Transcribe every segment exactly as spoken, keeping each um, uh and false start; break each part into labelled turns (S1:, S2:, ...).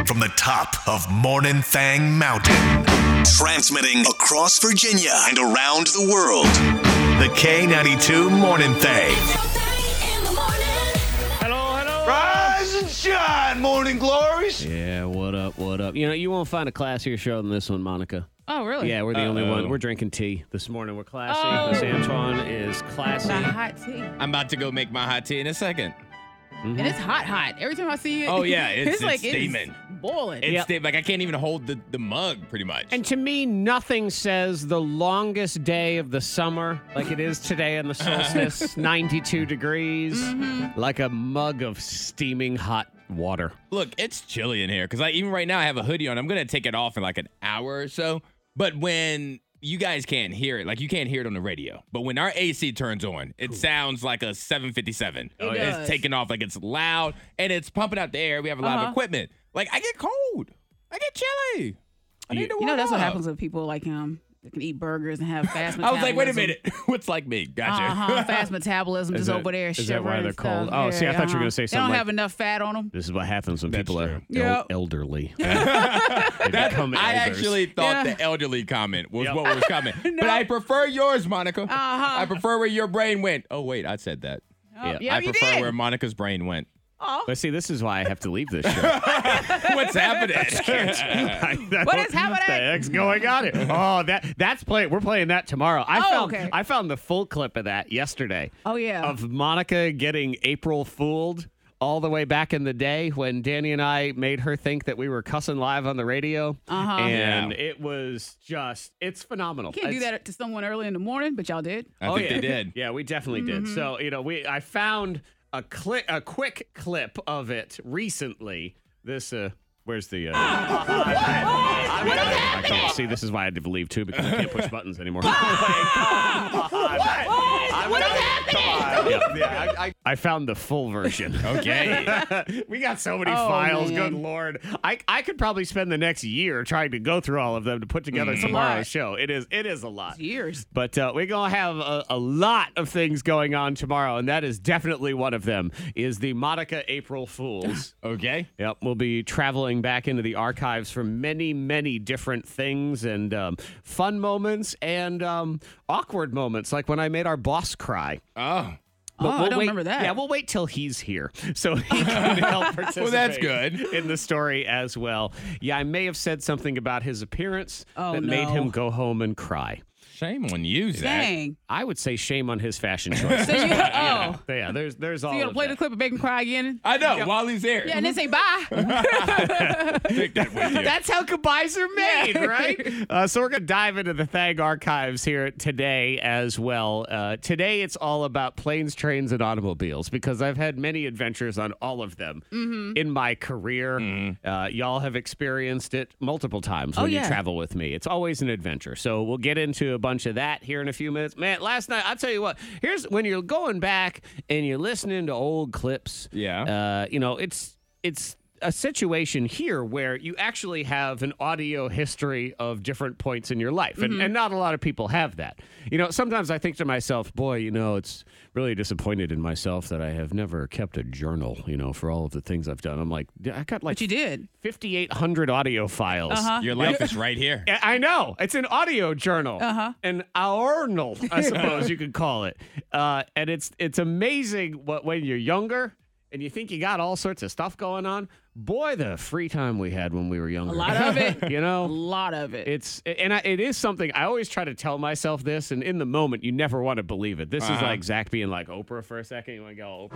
S1: from the top of Morning Thang Mountain. Transmitting across Virginia and around the world. The K ninety-two Morning Thang.
S2: Hello, hello.
S3: Rise and shine, morning glories.
S2: Yeah, what up, what up? You know, you won't find a classier show than this one, Monica.
S4: Oh, really?
S2: Yeah, we're the
S3: Uh-oh.
S2: only one. We're drinking tea this morning. We're classy.
S4: Oh.
S2: Miss Antoine is classy.
S4: The hot tea.
S3: I'm about to go make my hot tea in a second.
S2: Mm-hmm.
S4: And it's hot, hot. Every time I see it,
S3: Oh, yeah, it's- it's
S4: like
S3: steaming.
S4: it's boiling.
S3: It's
S2: Yep.
S3: the- like I can't even hold the, the mug, pretty much.
S2: And to me, nothing says the longest day of the summer, like it is today in the solstice, ninety-two degrees,
S4: Mm-hmm.
S2: like a mug of steaming hot water.
S3: Look, it's chilly in here because I even right now I have a hoodie on. I'm gonna take it off in like an hour or so. But when you guys can't hear it, like you can't hear it on the radio, but when our A C turns on, it sounds like a seven fifty-seven.
S4: It
S3: It's
S4: does.
S3: taking off, like it's loud and it's pumping out the air. We have a lot
S4: Uh-huh.
S3: of equipment. Like I get cold, I get chilly. I need
S2: You-
S3: to
S4: you know,
S3: warm
S4: that's what
S3: up.
S4: happens with people like him that can eat burgers and have fast
S3: I
S4: metabolism.
S3: was like, wait a minute, what's like me? Gotcha.
S4: Uh-huh, fast metabolism,
S2: Is
S4: just
S2: that-
S4: over there
S2: is that
S4: shivering.
S2: why they're
S4: and
S2: cold?
S4: stuff.
S2: Oh, see, I thought you were
S4: uh-huh.
S2: gonna say
S4: They
S2: something
S4: don't
S2: like-
S4: have enough fat on them.
S2: This is what happens when
S3: That's
S2: people are
S3: true.
S2: el-
S4: Yep.
S2: elderly. They become
S3: I
S2: elders.
S3: actually thought
S4: Yeah.
S3: the elderly comment was
S2: Yep.
S3: what was coming. But I prefer yours, Monica.
S4: Uh-huh.
S3: I prefer where your brain went. Oh, wait, I said that.
S4: Oh,
S2: Yeah.
S4: yeah,
S3: I
S4: you
S3: prefer
S4: did.
S3: where Monica's brain went.
S4: Oh.
S2: But see, this is why I have to leave this show.
S3: What's happening?
S4: What is happening?
S2: What the heck's going on here? Oh, that that's play. We're playing that tomorrow. I
S4: Oh,
S2: found
S4: okay.
S2: I found the full clip of that yesterday.
S4: Oh, yeah.
S2: Of Monica getting April fooled all the way back in the day when Danny and I made her think that we were cussing live on the radio.
S4: Uh-huh.
S2: And
S3: Yeah.
S2: it was just it's phenomenal.
S4: You can't do
S2: It's-
S4: that to someone early in the morning, but y'all did.
S3: I
S2: Oh,
S3: think
S2: yeah.
S3: they did.
S2: Yeah, we definitely
S4: Mm-hmm.
S2: did. So, you know, we I found a clip a quick clip of it recently. This uh where's the uh I can't see. This is why I had to leave too because I can't push buttons anymore.
S4: What is happening?
S2: Yeah, yeah, I, I, I found the full version.
S3: Okay.
S2: We got so many
S4: Oh,
S2: files.
S4: man.
S2: Good Lord. I, I could probably spend the next year trying to go through all of them to put together
S4: a
S2: tomorrow's
S4: lot.
S2: show. It is it is a lot.
S4: Years.
S2: But uh, we're going to have a, a lot of things going on tomorrow, and that is definitely one of them, is the Monica April Fools.
S3: Okay.
S2: Yep, we'll be traveling back into the archives for many, many different things and um, fun moments and um, awkward moments, like when I made our boss cry.
S3: Oh.
S4: Oh, I don't
S2: wait,
S4: remember that.
S2: Yeah, we'll wait till he's here so he can help participate
S3: Well, that's good.
S2: in the story as well. Yeah, I may have said something about his appearance
S4: Oh,
S2: that made
S4: no.
S2: him go home and cry.
S3: Shame on you, Zach.
S4: Dang.
S2: I would say shame on his fashion choice.
S4: So you, oh.
S2: Yeah, there's there's all
S4: So you
S2: of
S4: gonna play
S2: that.
S4: the clip and make him cry again?
S3: I know, while he's there.
S4: Yeah, and then say bye.
S3: Take that with you.
S2: That's how goodbyes are made,
S4: Yeah.
S2: right? Uh, so we're going to dive into the Thang archives here today as well. Uh, today it's all about planes, trains, and automobiles because I've had many adventures on all of them
S4: Mm-hmm.
S2: in my career.
S3: Mm-hmm.
S2: Uh, y'all have experienced it multiple times
S4: Oh,
S2: when you
S4: yeah.
S2: travel with me. It's always an adventure. So we'll get into a bunch of that here in a few minutes. Man, last night, I'll tell you what, here's when you're going back and you're listening to old clips.
S3: Yeah.
S2: Uh, you know, it's it's a situation here where you actually have an audio history of different points in your life. And, and not a lot of people have that. You know, sometimes I think to myself, boy, you know, it's really disappointed in myself that I have never kept a journal, you know, for all of the things I've done. I'm like, I got like
S4: But you did.
S2: fifty-eight hundred audio files.
S4: Uh-huh.
S3: Your life is right here.
S2: Yeah, I know. It's an audio journal.
S4: Uh-huh.
S2: An journal, I suppose you could call it. Uh, and it's it's amazing what when you're younger and you think you got all sorts of stuff going on. Boy, the free time we had when we were younger.
S4: A lot of it.
S2: You
S4: A
S2: know?
S4: lot of it.
S2: It's and I, it is something I always try to tell myself this, and in the moment you never want to believe it. This is
S3: Uh-huh.
S2: like Zach being like Oprah for a second. You want to go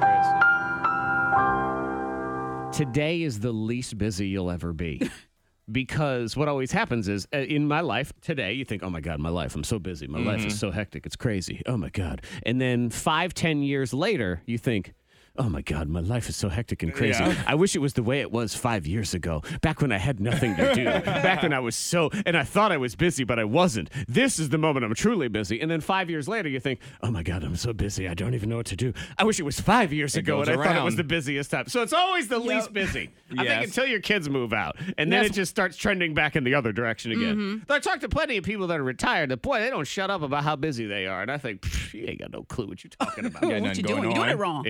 S2: Oprah is. Today is the least busy you'll ever be. Because what always happens is uh, in my life today, you think, oh my God, my life, I'm so busy. My life is so hectic. It's crazy. Oh my God. And then five, ten years later, you think, oh my God, my life is so hectic and crazy.
S3: Yeah.
S2: I wish it was the way it was five years ago, back when I had nothing to do, back when I was so, and I thought I was busy, but I wasn't. This is the moment I'm truly busy. And then five years later, you think, oh my God, I'm so busy. I don't even know what to do. I wish it was five years
S3: It
S2: ago
S3: goes
S2: and I thought it was
S3: around.
S2: the busiest time. So it's always the least busy. I think
S3: Yes.
S2: until your kids move out. And then
S4: That's-
S2: it just starts trending back in the other direction again. Though I talked to plenty of people that are retired that, boy, they don't shut up about how busy they are. And I think, "Pff, you ain't got no clue what you're talking about.
S3: Yeah,
S4: what
S3: nothing
S4: you
S3: going
S4: doing? You're doing
S3: on.
S4: it wrong.
S2: Yeah, but anyway.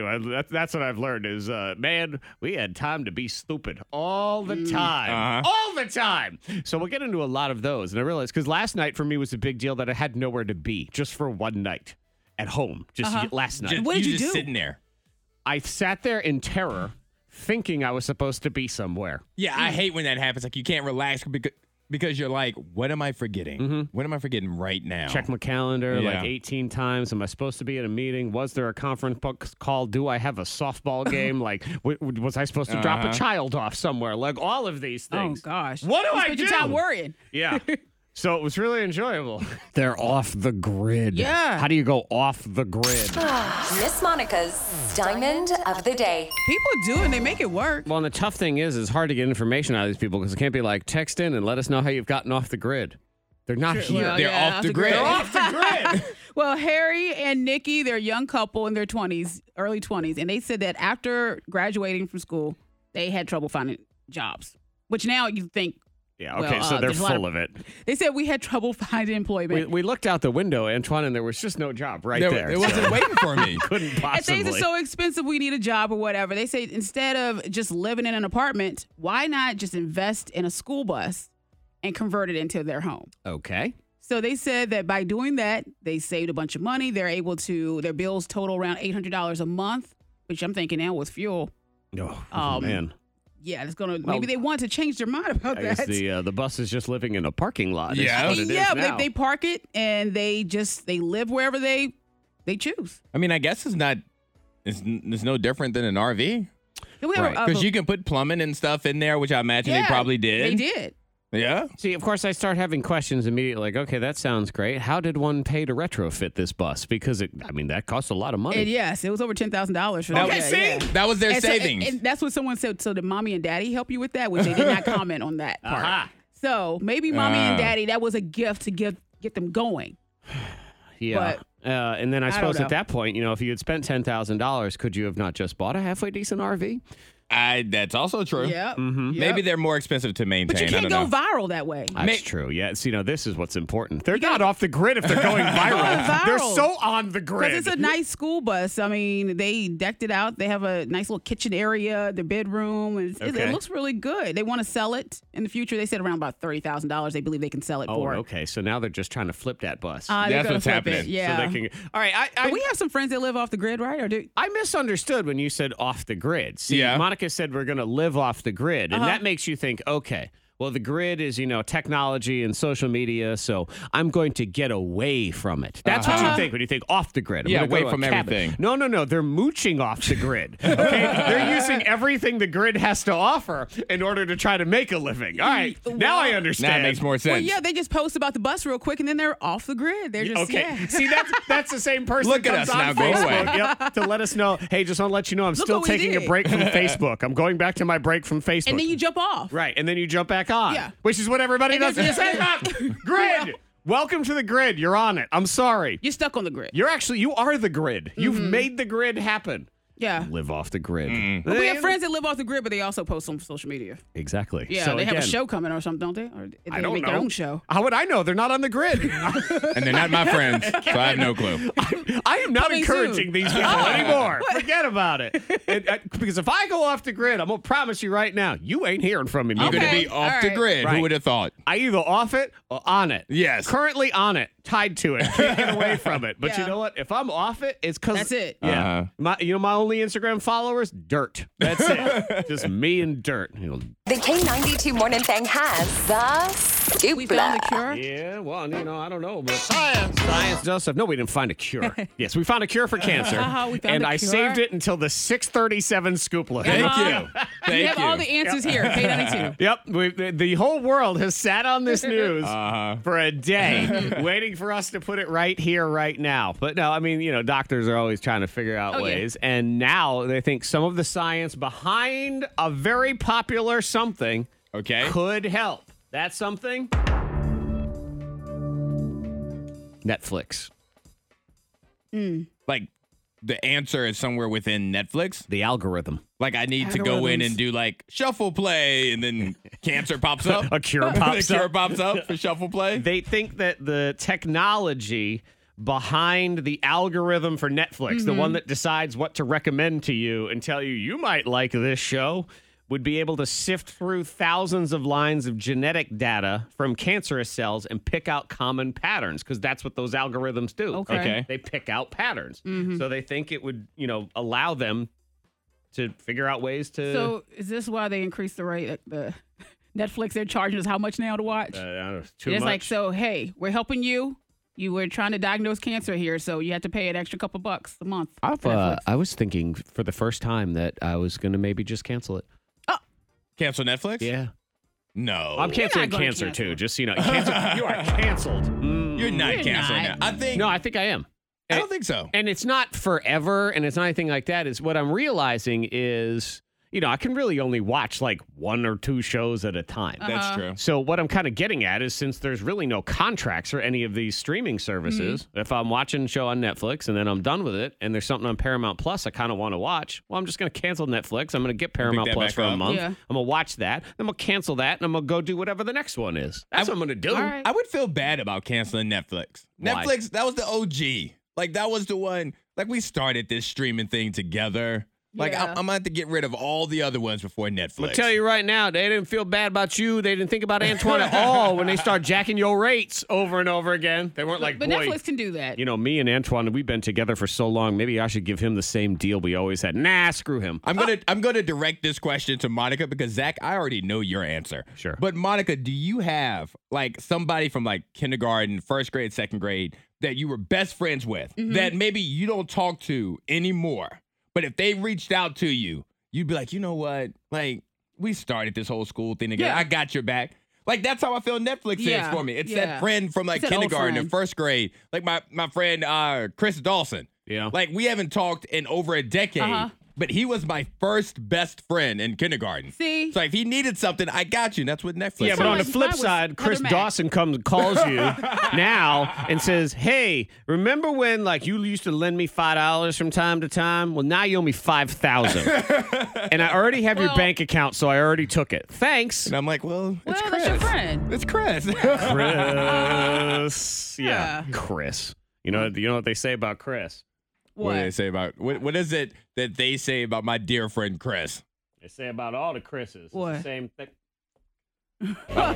S2: you, that, that's what I've learned is, uh, man, we had time to be stupid all the time.
S3: Uh-huh.
S2: All the time. So we'll get into a lot of those. And I realized, because last night for me was a big deal that I had nowhere to be just for one night at home, just
S4: Uh-huh.
S2: last night.
S3: Just,
S4: What did you
S3: just
S4: do?
S3: sitting there.
S2: I sat there in terror thinking I was supposed to be somewhere.
S3: Yeah, I hate when that happens. Like you can't relax because because you're like, what am I forgetting?
S2: Mm-hmm.
S3: What am I forgetting right now?
S2: Check my calendar like
S3: Yeah.
S2: eighteen times. Am I supposed to be at a meeting? Was there a conference book call? Do I have a softball game? Like, w- w- was I supposed to drop a
S3: Uh-huh.
S2: child off somewhere? Like, all of these
S4: Oh
S2: things.
S4: gosh.
S2: What do
S4: You
S2: I
S4: spent your
S2: do?
S4: time worrying.
S2: Yeah. So it was really enjoyable. They're off the grid.
S4: Yeah.
S2: How do you go off the grid?
S5: Miss Monica's Diamond of the Day.
S4: People do, and they make it work.
S2: Well, and the tough thing is, it's hard to get information out of these people because it can't be like, text in and let us know how you've gotten off the grid. They're not here.
S4: Well,
S3: They're
S4: yeah,
S3: off
S4: off
S3: the
S4: the
S3: grid.
S4: grid.
S2: They're off the grid.
S4: Well, Harry and Nikki, they're a young couple in their twenties, early twenties, and they said that after graduating from school, they had trouble finding jobs. Which now you think,
S2: Yeah, okay,
S4: Well,
S2: so
S4: uh,
S2: they're
S4: there's a lot
S2: full
S4: of-
S2: of it.
S4: they said we had trouble finding employment.
S2: We, we looked out the window, Antoine, and there was just no job right
S3: There-
S2: there.
S3: It
S2: so
S3: wasn't waiting for me.
S2: couldn't
S4: and
S2: possibly.
S4: things are so expensive, we need a job or whatever. They say instead of just living in an apartment, why not just invest in a school bus and convert it into their home?
S2: okay.
S4: So they said that by doing that, they saved a bunch of money. They're able to, their bills total around eight hundred dollars a month, which I'm thinking now with fuel.
S2: Oh,
S4: Um,
S2: man.
S4: Yeah, it's gonna.
S2: Well,
S4: maybe they want to change their mind about
S2: I
S4: that.
S2: guess the uh, the bus is just living in a parking lot. is
S3: Yeah.
S2: what it is
S4: yeah,
S2: now.
S4: they, they park it and they just they live wherever they they choose.
S3: I mean, I guess it's not. It's, it's no different than an R V
S4: Do we have
S2: Right.
S4: a- a-
S3: because you can put plumbing and stuff in there, which I imagine
S4: yeah,
S3: they probably did.
S4: They did.
S3: Yeah.
S2: See, of course, I start having questions immediately. Like, okay, that sounds great. How did one pay to retrofit this bus? Because it, I mean, that costs a lot of money.
S4: And yes, it was over ten thousand dollars for
S3: That
S4: that.
S3: was-
S4: yeah,
S3: see?
S4: yeah.
S3: That was their
S4: And so-
S3: savings.
S4: and, and that's what someone said. So did mommy and daddy help you with that? Which they did not comment on that part.
S2: Aha.
S4: So maybe mommy and
S3: Ah.
S4: daddy, that was a gift to give get them going.
S2: Yeah. Uh, and then I
S4: I don't
S2: suppose
S4: know.
S2: at that point, you know, if you had spent ten thousand dollars, could you have not just bought a halfway decent R V?
S3: I. That's also true.
S4: Yeah.
S2: Mm-hmm.
S3: Maybe they're more expensive to maintain.
S4: But you
S3: I
S4: can't
S3: don't
S4: go
S3: know.
S4: viral that way.
S2: That's
S3: May-
S2: true. Yeah. So, you know, this is what's important. They're not
S4: gotta-
S2: off the grid if they're going viral.
S4: viral.
S2: They're so on the grid.
S4: Because it's a nice school bus. I mean, they decked it out. They have a nice little kitchen area, the bedroom. It's, it-
S2: Okay.
S4: It looks really good. They want to sell it in the future. They said around about thirty thousand dollars. They believe they can sell it
S2: Oh,
S4: for.
S2: okay. So now they're just trying to flip that bus.
S4: Uh, they're
S3: That's
S4: gonna
S3: what's
S4: flip
S3: happening.
S4: It. Yeah.
S2: So they can. All right. I, I,
S4: But we have some friends that live off the grid, right? Or do
S2: I misunderstood when you said off the grid. See,
S3: Yeah.
S2: Monica said we're going to live off the grid, and
S4: Uh-huh.
S2: that makes you think, okay, well, the grid is, you know, technology and social media, so I'm going to get away from it. That's what you
S4: Uh-huh.
S2: think when you think off the grid. I'm
S3: Yeah,
S2: gonna go
S3: away
S2: to a
S3: from
S2: cabin.
S3: everything.
S2: No, no, no. They're mooching off the grid. Okay, they're using everything the grid has to offer in order to try to make a living. All right, now I understand.
S3: Now it makes more sense.
S4: well, yeah, they just post about the bus real quick and then they're off the grid. They're just
S2: Okay.
S4: yeah.
S2: See, that's that's the same person
S3: Look
S2: that
S3: at
S2: comes
S3: us
S2: on
S3: now, go
S2: Facebook
S3: away.
S2: yep, to let us know, hey, just want to let you know I'm
S4: Look
S2: still
S4: what we
S2: taking a
S4: did.
S2: break from Facebook. I'm going back to my break from Facebook.
S4: And then you jump off.
S2: Right, and then you jump back on.
S4: Yeah.
S2: Which is what everybody
S4: And
S2: does.
S4: then-
S2: Just hang up. Grid. Welcome to the grid. You're on it. I'm sorry.
S4: You're stuck on the grid.
S2: You're actually, you are the grid. You've
S4: Mm-hmm.
S2: made the grid happen.
S4: Yeah.
S2: Live off the grid.
S4: But we have friends that live off the grid, but they also post on social media.
S2: Exactly.
S4: Yeah,
S2: So
S4: they have a
S2: again,
S4: show coming or something, don't they? Or they
S2: I don't
S4: make
S2: know.
S4: their own show.
S2: How would I know? They're not on the grid.
S3: And they're not my friends, so I have no clue.
S2: I am not
S4: Coming
S2: encouraging
S4: soon.
S2: these people anymore. Forget about it. It- uh, Because if I go off the grid, I'm going to promise you right now, you ain't hearing from me.
S3: You're
S4: Okay.
S3: going to be off
S4: all
S3: the
S4: right.
S3: grid.
S2: Right.
S3: Who would have thought?
S2: I either off it or on it.
S3: Yes.
S2: Currently on it, tied to it. Can't get away from it. But you
S4: Yeah.
S2: know what? If I'm off it, it's because
S4: That's it.
S2: Yeah.
S3: Uh-huh.
S2: My, you know my only Instagram followers? Dirt. That's it. Just me and dirt. You know,
S5: The K ninety-two Morning Thing has the
S4: We
S5: scoop.
S4: found the cure.
S2: yeah, well, you know, I don't know, but science, science does stuff. No, we didn't find a cure. Yes, we found a cure for cancer,
S4: Uh-huh, we found
S2: and
S4: a
S2: I
S4: cure.
S2: saved it until the six thirty-seven scoop look.
S3: Thank
S4: Uh-huh.
S3: you.
S4: You
S3: Thank
S4: have
S3: you.
S4: all the answers here. K ninety-two.
S2: Yep, we, the, the whole world has sat on this news
S3: Uh-huh.
S2: for a day, waiting for us to put it right here, right now. But no, I mean, you know, doctors are always trying to figure out
S4: Oh, yeah.
S2: ways, and now they think some of the science behind a very popular something
S3: Okay.
S2: could help. That's something. Netflix.
S3: Like, the answer is somewhere within Netflix.
S2: The algorithm.
S3: Like, I need to go in
S4: Algorithms.
S3: and do, like, shuffle play, and then cancer pops up.
S2: A cure
S3: the
S2: pops
S3: cure
S2: up.
S3: pops up for shuffle play.
S2: They think that the technology behind the algorithm for Netflix,
S4: Mm-hmm.
S2: the one that decides what to recommend to you and tell you you might like this show, would be able to sift through thousands of lines of genetic data from cancerous cells and pick out common patterns, because that's what those algorithms do.
S4: Okay.
S3: Okay.
S2: They pick out patterns.
S4: Mm-hmm.
S2: So they think it would, you know, allow them to figure out ways to
S4: So is this why they increased the rate? The Netflix, they're charging us how much now to watch?
S2: uh, I don't know, too
S4: it's
S2: much.
S4: like, so, hey, we're helping you. You were trying to diagnose cancer here, so you had to pay an extra couple bucks a month.
S2: I've,
S4: for
S2: uh,
S4: Netflix.
S2: I was thinking for the first time that I was going to maybe just cancel it.
S3: Cancel Netflix?
S2: Yeah.
S3: No.
S2: I'm canceling
S4: gonna
S2: cancer
S4: cancel.
S2: too, just so you know. Cancel, you are canceled. Mm.
S3: You're not
S4: You're
S3: canceling
S4: not.
S3: that. I think.
S2: No, I think I am.
S3: I don't think so.
S2: And it's not forever, and it's not anything like that. Is what I'm realizing is, you know, I can really only watch like one or two shows at a time.
S3: That's
S4: Uh-huh.
S3: true.
S2: So what I'm kind of getting at is, since there's really no contracts for any of these streaming services,
S4: Mm-hmm.
S2: if I'm watching a show on Netflix and then I'm done with it, and there's something on Paramount Plus I kind of want to watch, well, I'm just going to cancel Netflix. I'm going to get Paramount
S3: that
S2: Plus
S3: back
S2: for a
S3: up.
S2: month.
S4: Yeah.
S2: I'm going to watch that. Then I'm going to cancel that, and I'm going to go do whatever the next one is. That's what I'm going to do.
S4: All right.
S3: I would feel bad about canceling Netflix.
S2: Why?
S3: Netflix, that was the O G. Like, that was the one. Like, we started this streaming thing together. Like,
S4: Yeah.
S3: I'm, I'm going to have to get rid of all the other ones before Netflix.
S2: I'm gonna tell you right now, they didn't feel bad about you. They didn't think about Antoine at all when they start jacking your rates over and over again. They weren't like,
S4: but
S2: boy,
S4: Netflix can do that.
S2: you know, me and Antoine, we've been together for so long. Maybe I should give him the same deal we always had. Nah, screw him.
S3: I'm gonna I'm gonna direct this question to Monica, because Zach, I already know your answer.
S2: Sure.
S3: But Monica, do you have like somebody from like kindergarten, first grade, second grade that you were best friends with
S4: Mm-hmm.
S3: that maybe you don't talk to anymore? But if they reached out to you, you'd be like, you know what? Like, we started this whole school thing together.
S4: Yeah.
S3: I got your back. Like, that's how I feel Netflix
S4: Yeah,
S3: is for me. It's
S4: yeah.
S3: that friend from like
S4: It's an old
S3: kindergarten
S4: friend.
S3: and first grade. Like my my friend uh Chris Dawson.
S2: Yeah.
S3: Like, we haven't talked in over a decade,
S4: Uh-huh.
S3: but he was my first best friend in kindergarten.
S4: See?
S3: So if he needed something, I got you. And that's what Netflix
S2: Yeah,
S3: is.
S2: but on the
S4: Mine
S2: flip
S4: was
S2: side,
S4: Heather
S2: Chris
S4: Mack.
S2: Dawson comes calls you now and says, "Hey, remember when like you used to lend me five dollars from time to time? Well, now you owe me five thousand, and I already have your
S4: Well-
S2: bank account, so I already took it. Thanks,
S3: And I'm like, well, it's
S4: Well,
S3: Chris.
S4: that's your friend.
S3: It's Chris.
S2: Chris. Yeah,
S4: Yeah.
S2: Chris. You know, you know what they say about Chris?
S3: What do they
S4: What?
S3: say about what? What is it that they say about my dear friend Chris?
S2: They say about all the Chris's. It's
S4: What?
S2: the same thing.
S4: Oh,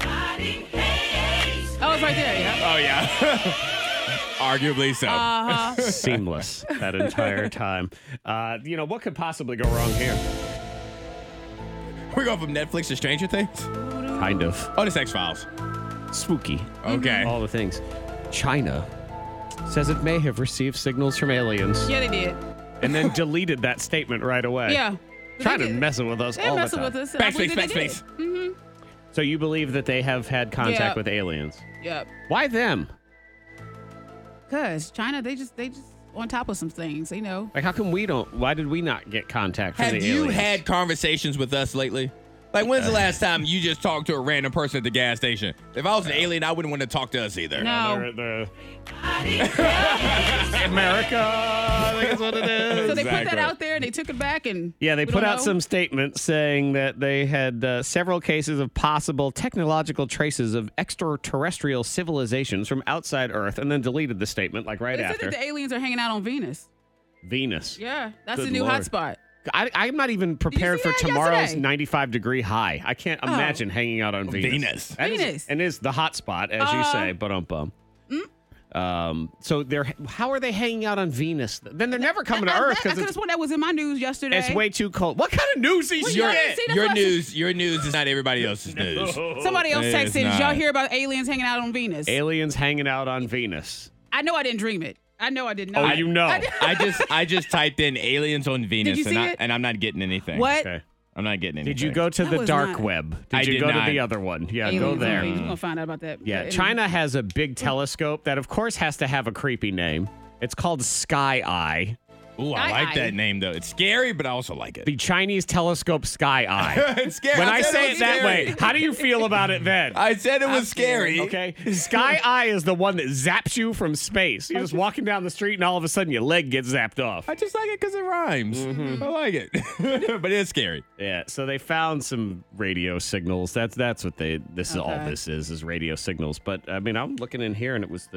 S4: it's right there, yeah.
S3: Oh yeah, arguably so.
S4: Uh-huh.
S2: Seamless that entire time. Uh, you know, what could possibly go wrong here?
S3: We're going from Netflix to Stranger Things.
S2: Kind of.
S3: Oh, this X Files.
S2: Spooky.
S3: Okay.
S2: All the things. China says it may have received signals from aliens
S4: Yeah, they did.
S2: and then deleted that statement right away.
S4: Yeah.
S2: Trying
S4: They
S2: to
S4: did.
S2: messing with us
S4: They're
S2: all the
S4: messing
S2: time.
S4: with us. and I
S3: Backspace,
S4: believe that they did.
S3: backspace.
S2: So you believe that they have had contact
S4: Yeah.
S2: with aliens?
S4: Yep.
S2: Why them?
S4: Cause China, they just they just on top of some things, you know.
S2: Like, how come we don't? Why did we not get contact from
S3: Have
S2: the
S3: you
S2: aliens?
S3: had conversations with us lately? Like, when's the last time you just talked to a random person at the gas station? If I was an alien, I wouldn't want to talk to us either.
S4: No.
S2: They're- they're- America, I think that's what it is.
S4: So they put that
S3: Exactly.
S4: out there and they took it back and
S2: Yeah, they
S4: we
S2: put
S4: don't
S2: out
S4: know?
S2: some statements saying that they had uh, several cases of possible technological traces of extraterrestrial civilizations from outside Earth, and then deleted the statement like right
S4: They said
S2: after.
S4: that the aliens are hanging out on Venus.
S2: Venus.
S4: Yeah, that's
S2: Good
S4: the new
S2: Lord.
S4: hotspot.
S2: I, I'm not even prepared
S4: see
S2: for
S4: that
S2: tomorrow's
S4: yesterday?
S2: ninety-five degree high. I can't
S4: Oh.
S2: imagine hanging out on Venus.
S3: Venus.
S2: That is-
S4: Venus.
S2: and is the hot spot, as you
S4: Uh,
S2: say, but um bum. Um, so they're how are they hanging out on Venus? Then they're never coming to
S4: I,
S2: Earth
S4: I, I
S2: because
S4: could have
S2: it's,
S4: sworn that was in my news yesterday.
S2: it's way too cold. What kind of news is
S4: Well,
S2: your
S4: y'all didn't see the
S3: Your
S4: first-
S3: news, your news is not everybody else's news.
S4: Somebody else
S3: It's
S4: texted, did y'all
S3: not.
S4: hear about aliens hanging out on Venus?
S2: aliens hanging out on Venus?
S4: I know I didn't dream it. I know I didn't know.
S2: Oh,
S4: it.
S2: you know.
S4: I did-
S3: I just I just typed in aliens on Venus
S4: you
S3: and,
S4: see
S3: I,
S4: it?
S3: and I'm not getting anything.
S4: What?
S2: Okay.
S3: I'm not getting anything.
S2: Did you go to
S4: That
S2: the
S4: was
S2: dark
S4: not-
S2: web? Did
S3: I
S2: you
S3: did
S2: go
S3: not.
S2: to the other one? Yeah,
S4: Aliens
S2: go
S4: on
S2: there.
S4: Venus. We're gonna find out about that.
S2: Yeah,
S4: But
S2: China has a big telescope that, of course, has to have a creepy name. It's called Sky Eye.
S3: Ooh, I
S4: Sky
S3: like
S4: Eye.
S3: that name though. It's scary, but I also like it.
S2: The Chinese telescope Sky Eye.
S3: It's scary.
S2: When I
S3: said
S2: say
S3: was
S2: it that
S3: scary.
S2: way, how do you feel about it then?
S3: I said it was
S4: I'm scared.
S3: scary.
S2: Okay. Sky Eye is the one that zaps you from space. You're just walking down the street and all of a sudden your leg gets zapped off.
S3: I just like it because it rhymes.
S2: Mm-hmm.
S3: I like it, but it's scary.
S2: Yeah. So they found some radio signals. That's that's what they this is all
S4: Okay.
S2: this is is radio signals. But I mean, I'm looking in here and it was the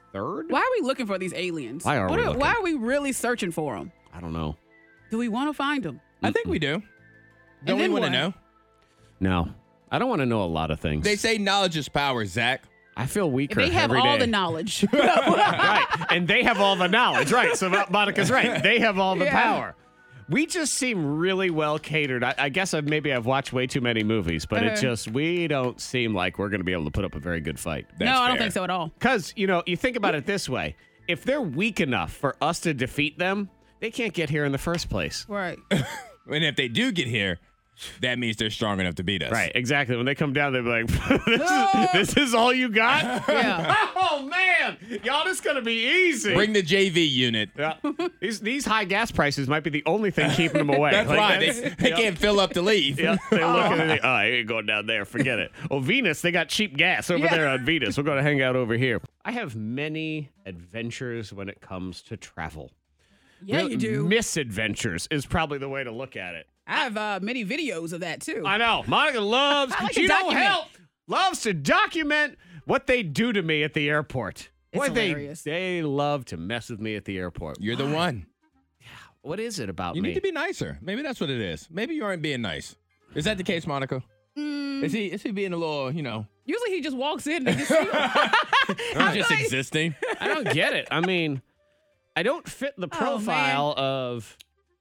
S2: third.
S4: Why are we looking for these aliens?
S2: Why are
S4: What
S2: we
S4: are-
S2: looking?
S4: Why are we really searching for them?
S2: I don't know.
S4: Do we want to find them?
S3: I think we do. Don't we
S4: then
S3: want to
S4: what?
S3: know?
S2: No, I don't want to know a lot of things.
S3: They say knowledge is power, Zach.
S2: I feel weaker
S4: They have
S2: every
S4: all
S2: day.
S4: the knowledge.
S2: Right, and they have all the knowledge. Right, so Monica's right. They have all the
S4: Yeah.
S2: power. We just seem really well catered. I, I guess I've, maybe I've watched way too many movies, but it
S4: Uh-huh.
S2: just, we don't seem like we're going to be able to put up a very good fight.
S4: no, I don't
S3: fair.
S4: think so at all.
S2: Because, you know, you think about it this way. If they're weak enough for us to defeat them, they can't get here in the first place.
S4: Right.
S3: And if they do get here, that means they're strong enough to beat us.
S2: Right, exactly. When they come down, they'll be like, this, is, this is all you got?
S4: Yeah.
S2: Oh, man. Y'all, this is going to be easy.
S3: Bring the J V unit.
S2: Yeah. These these high gas prices might be the only thing keeping them away.
S3: That's
S2: Like,
S3: right. They,
S2: that's-
S3: they
S2: yeah.
S3: can't fill up to leave.
S2: Yeah, they look at it. Oh, I ain't going down there. Forget it. Oh, Venus, they got cheap gas over
S4: Yeah.
S2: there on Venus. We're going to hang out over here. I have many adventures when it comes to travel.
S4: Yeah,
S2: Really,
S4: you do.
S2: Misadventures is probably the way to look at it.
S4: I have uh, many videos of that too.
S2: I know. Monica loves,
S4: I like to
S2: she don't
S4: document.
S2: help, loves to document what they do to me at the airport.
S4: It's
S2: Boy, they,
S4: hilarious.
S2: they love to mess with me at the airport.
S3: You're the one.
S2: What is it about
S3: You
S2: me?
S3: need to be nicer. Maybe that's what it is. Maybe you aren't being nice. Is that the case, Monica?
S4: Mm,
S3: Is he is he being a little, you know,
S4: usually he just walks in and they just see him.
S3: or just existing?
S2: I don't get it. I mean, I don't fit the
S4: Oh,
S2: profile of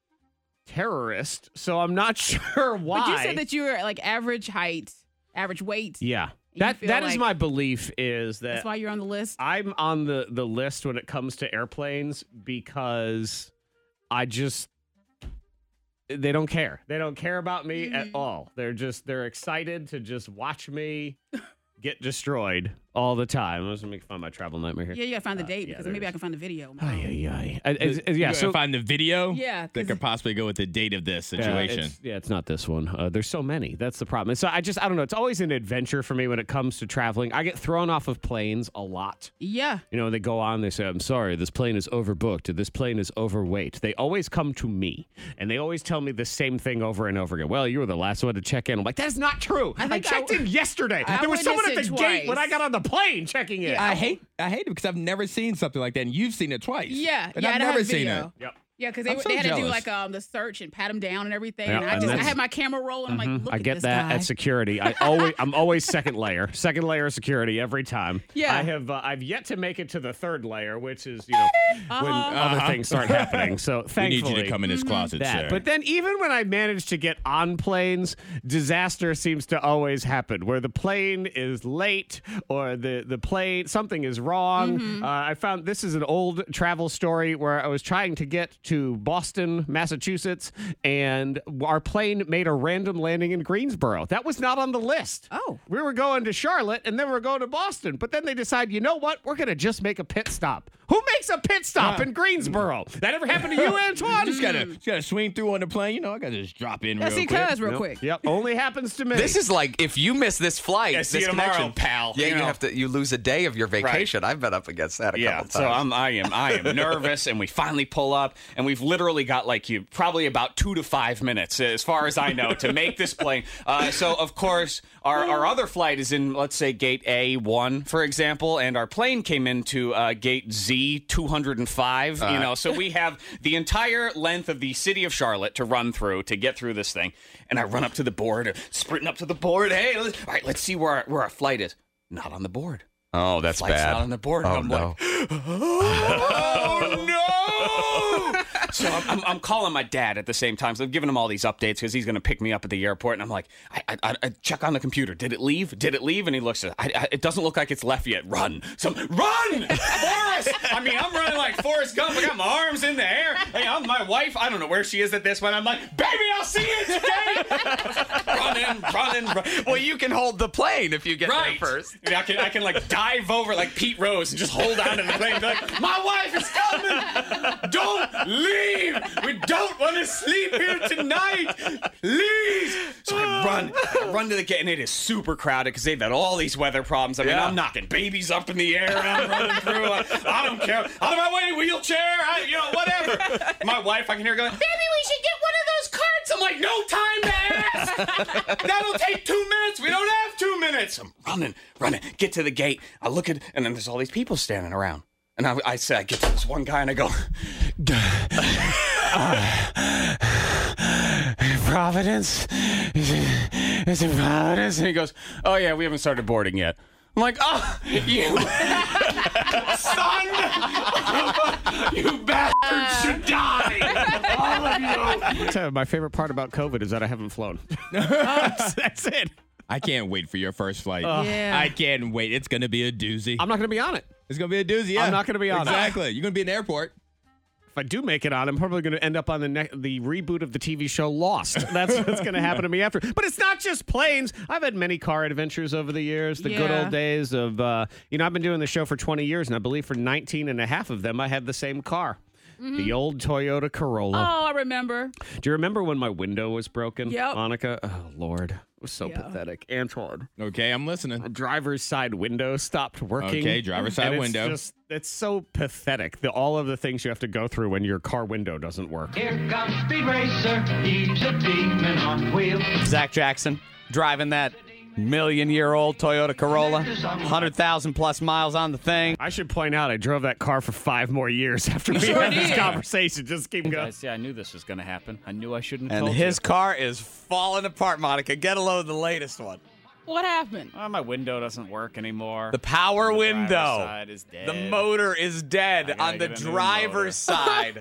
S2: terrorist, so I'm not sure why.
S4: But you said that you were like average height, average weight.
S2: yeah,
S4: You
S2: that
S4: feel
S2: that is
S4: like-
S2: my belief. Is that
S4: That's why you're on the list.
S2: I'm on the the list when it comes to airplanes because I just they don't care. They don't care about me at
S4: Mm-hmm.
S2: all. They're just they're excited to just watch me get destroyed all the time. I was gonna make fun of my travel nightmare here.
S4: Yeah, you gotta find the date
S2: yeah,
S4: because
S2: there
S4: maybe
S2: is.
S4: I can find the video.
S2: Ay, ay, ay. Uh, is- is- yeah,
S3: You
S2: so
S3: gotta find the video
S4: Yeah,
S3: that
S4: 'cause-
S3: could possibly go with the date of this
S2: Yeah,
S3: situation.
S2: it's, yeah, it's not this one. Uh, there's so many. That's the problem. And so I just, I don't know. It's always an adventure for me when it comes to traveling. I get thrown off of planes a lot.
S4: Yeah.
S2: You know, they go on, they say, I'm sorry, this plane is overbooked, or this plane is overweight. They always come to me, and they always tell me the same thing over and over again. Well, you were the last one to check in. I'm like, that's not true. I,
S4: I think
S2: checked
S4: I-
S2: in yesterday.
S4: I
S2: there was someone at the
S4: witnessed it
S2: gate when I
S4: twice.
S2: got on the plane checking in.
S3: I hate I hate it because I've never seen something like that, and you've seen it twice.
S4: Yeah,
S3: and
S4: yeah,
S3: I've
S4: and I have
S3: never seen
S4: video.
S3: it.
S2: Yep.
S4: Yeah, because they,
S3: I'm so
S4: they had to do
S3: jealous.
S4: like um the search and pat him down and everything.
S2: Yeah,
S4: and I
S2: and
S4: just I
S2: that's-
S4: had my camera rolling. I'm like, look
S2: I
S4: at
S2: get
S4: this
S2: that
S4: guy.
S2: at security. I always, I'm always second layer, second layer of security every time.
S4: Yeah.
S2: I have, uh, I've yet to make it to the third layer, which is, you know, when
S4: Uh-huh.
S2: other
S3: Uh-huh.
S2: things start happening. So
S3: We
S2: thankfully,
S3: need you to come in this closet,
S2: that.
S3: sir.
S2: But then even when I manage to get on planes, disaster seems to always happen. Where the plane is late, or the the plane something is wrong. Uh, I found this is an old travel story where I was trying to get to Boston, Massachusetts, and our plane made a random landing in Greensboro. That was not on the list.
S4: Oh.
S2: We were going to Charlotte, and then we were going to Boston. But then they decide, you know what? We're going to just make a pit stop. Who makes a pit stop in Greensboro? That ever happened to you, Antoine?
S3: just gotta just gotta swing through on the plane. You know, I gotta just drop in
S4: Yeah,
S3: real
S4: see,
S3: quick.
S4: cuz real
S2: Nope.
S4: quick.
S2: Yep, only happens to me.
S6: This is like if you miss this flight,
S7: Yeah, see
S6: this
S7: you tomorrow,
S6: connection,
S7: pal.
S6: Yeah,
S7: You
S6: you,
S7: know.
S6: have to you lose a day of your vacation. I've been up against that a
S7: Yeah,
S6: couple times.
S7: so I'm I am I am nervous, and we finally pull up, and we've literally got like you probably about two to five minutes, as far as I know, to make this plane. Uh, so of course our our other flight is in, let's say, gate A one, for example, and our plane came into uh, gate Z two hundred five. You know, so we have the entire length of the city of Charlotte to run through to get through this thing. And I run up to the board, sprinting up to the board. Hey, let's, all right, let's see where our, where our flight is. Not on the board.
S6: oh, that's
S7: Flight's
S6: bad.
S7: not on the board.
S6: Oh,
S7: and I'm
S6: no.
S7: like, oh no! So I'm, I'm, I'm calling my dad at the same time. So I'm giving him all these updates because he's going to pick me up at the airport. And I'm like, I, I, I check on the computer. Did it leave? Did it leave? And he looks at it. I, I, it doesn't look like it's left yet. Run. So run, Forrest. I mean, I'm running like Forrest Gump. I got my arms in the air. Hey, I'm my wife. I don't know where she is at this point. I'm like, baby, I'll see you today. running, running, running.
S6: Well, you can hold the plane if you get
S7: Right.
S6: there first.
S7: I can, I can like dive over like Pete Rose and just hold on to the plane and be like, my wife is coming. Don't leave. We don't want to sleep here tonight. Please. So I run, I run to the gate, and it is super crowded because they've had all these weather problems. I mean,
S6: Yeah.
S7: I'm knocking babies up in the air, and I'm running through. I, I don't care. Out of my way, wheelchair. I, you know, whatever. My wife, I can hear her going, baby, we should get one of those carts. I'm like, no time to ask. That'll take two minutes. We don't have two minutes. I'm running, running. Get to the gate. I look at, and then there's all these people standing around. And I, I say, I get to this one guy and I go, Providence? Is it, is it Providence? And he goes, oh, yeah, we haven't started boarding yet. I'm like, oh, you son, you bastards should die. All of you.
S2: I'll tell you, my favorite part about COVID is that I haven't flown. that's, that's it.
S3: I can't wait for your first flight.
S4: Yeah.
S3: I can't wait. It's going to be a doozy.
S2: I'm not going to be on it.
S3: It's going to be a doozy, yeah.
S2: I'm not gonna be on it.
S3: Exactly. You're going to be in the airport.
S2: If I do make it on, I'm probably going to end up on the ne- the reboot of the T V show Lost. That's what's going to happen to me after. But it's not just planes. I've had many car adventures over the years. The good
S4: Yeah.
S2: old days of, uh, you know, I've been doing the show for twenty years, and I believe for nineteen and a half of them, I had the same car.
S4: Mm-hmm.
S2: The old Toyota Corolla.
S4: Oh, I remember.
S2: Do you remember when my window was broken,
S4: Yep.
S2: Monica? Oh, Lord. It was so
S4: Yeah.
S2: pathetic. Antoine.
S3: Okay, I'm listening.
S2: The driver's side window stopped working.
S3: Okay, driver's side
S2: And it's
S3: window.
S2: Just, it's so pathetic. The, all of the things you have to go through when your car window doesn't work.
S8: Here comes Speed Racer, he's a demon on wheels.
S6: Zach Jackson driving that million-year-old Toyota Corolla, one hundred thousand plus miles on the thing.
S2: I should point out I drove that car for five more years after we
S4: sure
S2: had this
S4: did.
S2: conversation. Just keep going.
S7: Guys, yeah, I knew this was going to happen. I knew I shouldn't have
S6: And
S7: told
S6: his
S7: you.
S6: car is falling apart, Monica. Get a load of the latest one.
S4: What happened?
S7: Oh, my window doesn't work anymore.
S6: The power
S7: The
S6: window.
S7: driver's side is dead.
S6: The motor is dead
S7: I gotta
S6: on the
S7: get a new
S6: driver's side.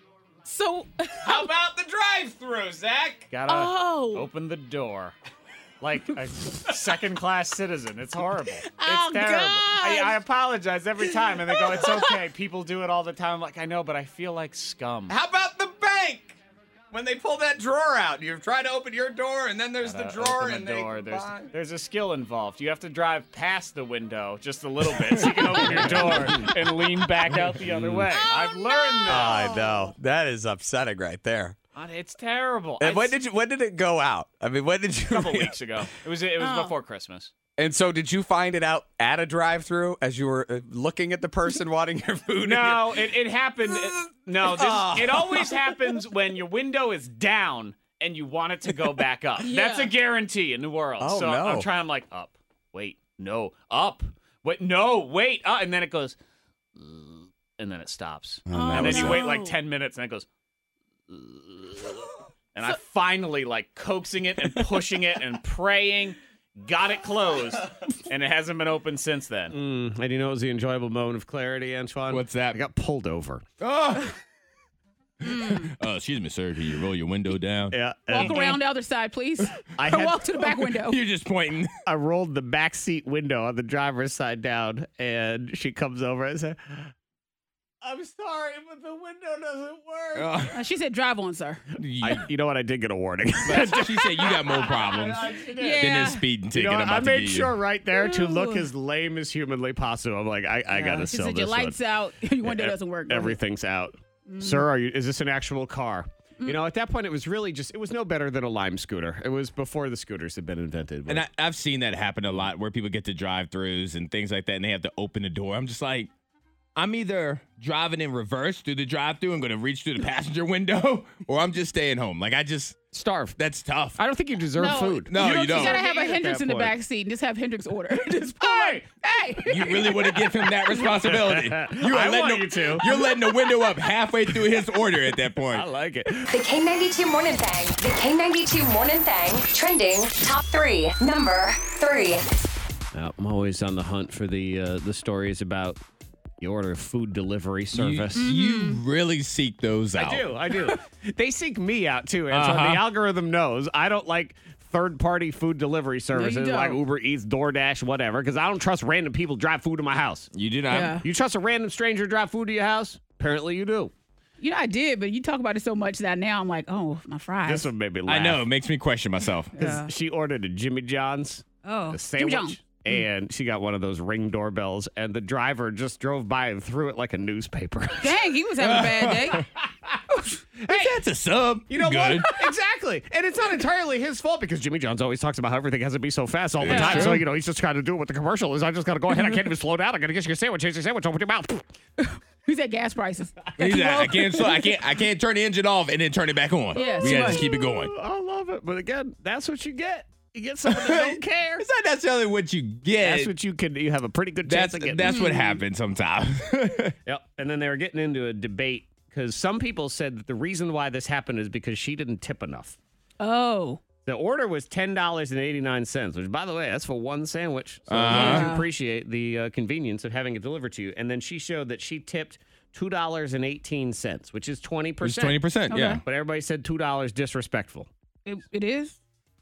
S4: So,
S6: How about the drive-through, Zach?
S2: Gotta
S4: oh.
S2: open the door. Like a second-class citizen. It's horrible. It's
S4: Oh,
S2: terrible. I,
S4: God.
S2: I apologize every time, and they go, it's okay. People do it all the time. I'm like, I know, but I feel like scum.
S6: How about the bank? When they pull that drawer out, you're trying to open your door, and then there's the
S2: Gotta
S6: drawer,
S2: open
S6: and
S2: the
S6: they
S2: door. There's,
S6: combine.
S2: there's a skill involved. You have to drive past the window just a little bit so you can open your door and lean back out the other way. I've learned this.
S6: I know. That is upsetting right there.
S2: Uh, It's terrible.
S6: And
S2: I-
S6: when did you? When did it go out? I mean, when did you?
S7: A couple weeks ago. It was it was
S4: Oh.
S7: before Christmas.
S6: And so, did you find it out at a drive-through as you were uh, looking at the person wanting your food?
S2: No, it, it happened. It, no, this,
S6: Oh.
S2: it always happens when your window is down and you want it to go back up. That's a
S4: Yeah.
S2: guarantee in the world.
S6: Oh,
S2: so
S6: no.
S2: I'm trying. I'm like up. Wait, no, up. Wait, no, wait, uh, and then it goes, and then it stops,
S6: Oh,
S2: and then you
S4: no.
S2: wait like ten minutes, and it goes. And I finally, like, coaxing it and pushing it and praying, got it closed, and it hasn't been open since then. Mm, and you know what was the enjoyable moment of clarity, Antoine?
S3: What's that?
S2: I got pulled over.
S3: Oh. Uh, excuse me, sir. Can you roll your window down?
S2: Yeah.
S4: Walk
S2: and
S4: around the other side, please.
S2: I
S4: Or
S2: had-
S4: walk to the back window.
S3: You're just pointing.
S2: I rolled the back seat window on the driver's side down, and she comes over and said, I'm sorry, but the window doesn't work.
S3: Uh,
S4: Uh, she said, drive on, sir.
S2: I, you know what? I did get a warning.
S3: she said you got more problems than
S4: Yeah.
S3: this speeding
S2: You
S3: ticket
S2: know,
S3: I'm
S2: I
S3: about to
S2: made
S3: give
S2: sure
S3: you.
S2: right there to look
S4: Ooh.
S2: as lame as humanly possible. I'm like, I, I got to
S4: She
S2: sell
S4: said,
S2: this
S4: your lights
S2: one.
S4: out, your window
S2: E-
S4: doesn't work. Go ahead.
S2: Everything's out. Sir, are you? Is this an actual car? You know, at that point, it was really just, it was no better than a Lime scooter. It was before the scooters had been invented.
S3: And I, I've seen that happen a lot where people get to drive-throughs and things like that, and they have to open the door. I'm just like, I'm either driving in reverse through the drive-through and going to reach through the passenger window, or I'm just staying home. Like, I just,
S2: Starve.
S3: that's tough.
S2: I don't think you deserve
S4: No,
S2: food.
S3: No, you
S4: You
S3: don't.
S4: gotta have a
S2: At that
S4: Hendrix in the
S2: point.
S4: back seat and just have Hendrix order. just
S2: Hey!
S4: hey.
S3: You really want to give him that responsibility. You are
S2: I
S3: letting
S2: want
S3: the,
S2: you to.
S3: You're letting the window up halfway through his order at that point.
S2: I like it.
S5: The K ninety-two Morning Thang. The K ninety-two Morning Thang. Trending top three. Number three.
S2: Uh, I'm always on the hunt for the uh, the stories about you order a food delivery
S3: You,
S2: service.
S3: you really seek those out.
S2: I do, I do. They seek me out too, Antoine.
S3: Uh-huh.
S2: The algorithm knows I don't like third-party food delivery services like
S4: don't.
S2: Uber Eats, DoorDash, whatever, because I don't trust random people to drive food to my house.
S3: You do not.
S4: Yeah.
S2: You trust a random stranger to drive food to your house? Apparently you do.
S4: You know, I did, but you talk about it so much that now I'm like, oh, my fries.
S2: This one made me laugh.
S3: I know. It makes me question myself.
S2: Because
S4: Yeah.
S2: she ordered a Jimmy John's,
S4: Oh,
S2: a
S4: Jimmy
S2: sandwich,
S4: John's.
S2: and she got one of those Ring doorbells, and the driver just drove by and threw it like a newspaper.
S4: Dang, he was having a bad day.
S3: Hey, that's a sub.
S2: You know
S3: Good.
S2: what? Exactly. And it's not entirely his fault because Jimmy John's always talks about how everything has to be so fast all the
S3: Yeah.
S2: time.
S3: True.
S2: So, you know, he's just trying to do what the commercial is. I just got to go ahead. I can't even slow down. I got to get you a sandwich. Here's your sandwich. Open your mouth.
S4: Who's at gas prices?
S3: He's like, I can't. So I can't. I can't turn the engine off and then turn it back on.
S4: Yeah,
S3: we
S4: too
S3: gotta
S4: much.
S3: just keep it going.
S2: I love it. But again, that's what you get. You get someone that don't care.
S3: It's not necessarily what you get.
S2: That's what you can. You have a pretty good chance
S3: That's
S2: of getting.
S3: that's what happens sometimes.
S2: Yep. And then they were getting into a debate because some people said that the reason why this happened is because she didn't tip enough.
S4: Oh.
S2: The order was ten dollars and eighty-nine cents, which, by the way, that's for one sandwich. So
S3: Uh-huh.
S2: you appreciate the uh, convenience of having it delivered to you. And then she showed that she tipped two dollars and eighteen cents, which is twenty
S3: It's
S2: percent.
S3: twenty percent,
S4: Okay.
S3: yeah.
S2: But everybody said two dollars disrespectful.
S4: It, it is?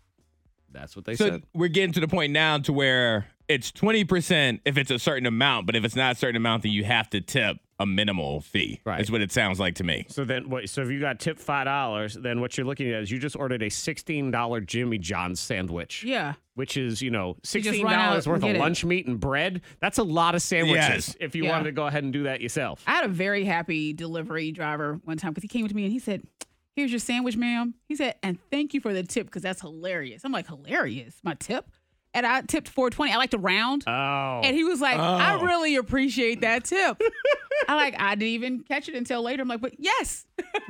S2: That's what they
S3: So
S2: said.
S3: we're getting to the point now to where it's twenty percent if it's a certain amount, but if it's not a certain amount, then you have to tip a minimal fee.
S2: Right.
S3: Is what it sounds like to me.
S2: So then, what? So if you got tipped five dollars, then what you're looking at is you just ordered a sixteen dollar Jimmy John's sandwich,
S4: Yeah.
S2: which is you know
S4: You just
S2: sixteen
S4: run out
S2: dollars
S4: and
S2: worth of
S4: get it.
S2: lunch meat and bread. That's a lot of sandwiches.
S3: Yes.
S2: If you
S4: Yeah.
S2: wanted to go ahead and do that yourself.
S4: I had a very happy delivery driver one time because he came to me and he said, "Here's your sandwich, ma'am." He said, "And thank you for the tip because that's hilarious." I'm like, "Hilarious? My tip?" And I tipped four twenty. I like to round.
S2: Oh.
S4: And he was like, "I
S3: Oh.
S4: really appreciate that tip." I like, I didn't even catch it until later. I'm like, "But yes,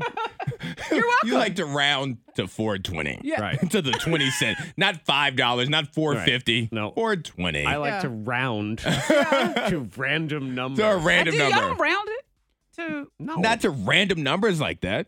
S4: you're welcome."
S3: You like to round to four twenty.
S4: Yeah.
S2: Right.
S3: To the twenty cent. Not five dollars, not four fifty.
S2: Right. No.
S3: Four twenty.
S2: I like
S4: Yeah.
S2: to round to random numbers.
S3: To a
S4: I
S3: random
S4: do. Y'all
S3: number.
S4: don't round it to.
S2: no.
S3: Not to random numbers like that.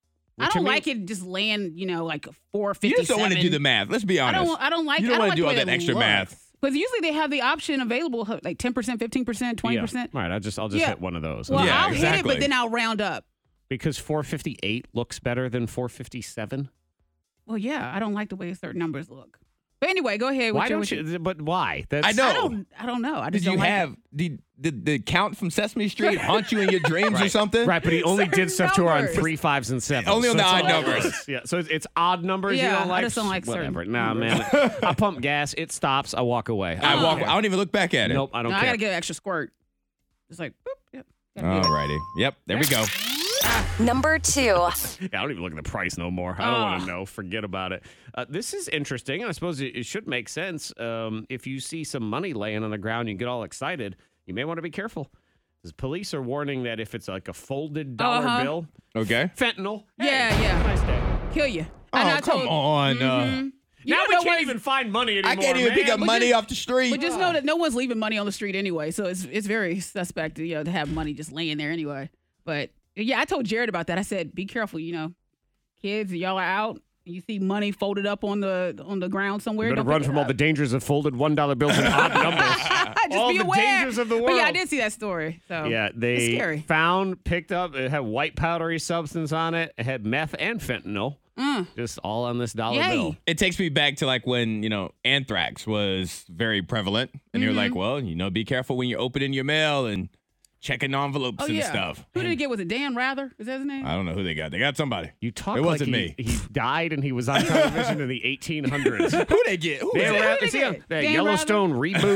S4: I
S2: What you
S4: don't
S2: mean?
S4: like it just land, you know, like four
S3: You
S4: fifty.
S3: just don't want to do the math. Let's be
S4: I
S3: honest.
S4: don't. I don't like.
S3: You don't
S4: I don't
S3: wanna
S4: like
S3: do
S4: the
S3: all
S4: way
S3: that
S4: it
S3: extra
S4: looks.
S3: math.
S4: Because usually they have the option available, like ten percent, fifteen percent, twenty percent.
S2: Yeah. Right. I just I'll just
S4: Yeah.
S2: hit one of those.
S4: Well,
S3: Yeah,
S4: I'll hit it,
S3: exactly.
S4: but then I'll round up.
S2: Because four fifty-eight looks better than four fifty-seven.
S4: Well, yeah, I don't like the way certain numbers look. But anyway, go ahead.
S2: Why
S4: with your-
S2: don't
S4: with your-
S2: you? But why? That's,
S3: I know.
S4: I don't. I don't know. I
S3: Did
S4: just
S3: you
S4: don't like it.
S3: have the, the the count from Sesame Street haunt you in your dreams or something?
S2: Right, but he only
S4: Certain
S2: did stuff to her on
S4: numbers.
S2: three fives and sevens.
S3: Only on the
S2: that's
S3: odd
S2: all it
S3: numbers.
S2: was. Yeah, so it's, it's odd numbers you
S4: Yeah,
S2: don't
S4: I
S2: like.
S4: just don't like certain
S2: Whatever. Nah,
S4: numbers.
S2: man. I pump gas. It stops. I walk away.
S3: I
S2: don't
S3: walk.
S2: care.
S3: I don't even look back at it.
S2: Nope, I don't
S4: No, I
S2: care.
S4: gotta get an extra squirt. It's like, boop, yep. gotta get it.
S3: Alrighty. Yep. There we go.
S5: Number two.
S2: Yeah, I don't even look at the price no more. I don't want
S4: Ugh.
S2: to know. Forget about it. Uh, this is interesting, and I suppose it, it should make sense. Um, if you see some money laying on the ground, you get all excited. You may want to be careful. 'Cause police are warning that if it's like a folded dollar
S4: Uh-huh.
S2: bill,
S3: Okay.
S2: fentanyl.
S4: Yeah,
S2: hey,
S4: yeah.
S2: Nice day.
S4: Kill you.
S3: Oh,
S4: And I
S3: come
S4: told,
S3: on.
S4: Mhm.
S3: Uh,
S4: You
S2: now
S4: don't
S2: we
S4: know
S2: can't
S4: what-
S2: even find money anymore.
S3: I can't even
S2: man.
S3: pick up
S4: But
S3: money
S4: just-
S3: off the street.
S4: But just know that no one's leaving money on the street anyway, so it's it's very suspect, you know, to have money just laying there anyway. But yeah, I told Jared about that. I said, be careful, you know, kids, y'all are out. You see money folded up on the on the ground somewhere.
S2: Better
S4: don't
S2: run
S4: pick
S2: from
S4: it
S2: all
S4: up.
S2: the dangers of folded one dollar bills and odd numbers.
S4: Just
S2: all
S4: be
S2: the
S4: aware.
S2: dangers of the world.
S4: But yeah, I did see that story. So
S2: Yeah,
S4: it's
S2: they
S4: scary.
S2: found, picked up, it had white powdery substance on it. It had meth and fentanyl,
S4: Mm.
S2: just all on this dollar
S4: Yay.
S2: bill.
S3: It takes me back to like when, you know, anthrax was very prevalent. And you're
S4: Mm-hmm.
S3: like, well, you know, be careful when you're opening your mail and checking envelopes
S4: Oh
S3: and
S4: yeah.
S3: stuff.
S4: Who did it get? Was it Dan Rather? Is that his name?
S3: I don't know who they got. They got somebody.
S2: You talk
S3: It
S2: like
S3: wasn't
S2: he,
S3: me.
S2: he died and he was on television in the eighteen hundreds.
S3: Who they get? Who was
S2: Dan
S3: it?
S2: Rather,
S4: Who
S2: see
S4: they
S2: him?
S4: get?
S2: That
S4: Dan
S2: Yellowstone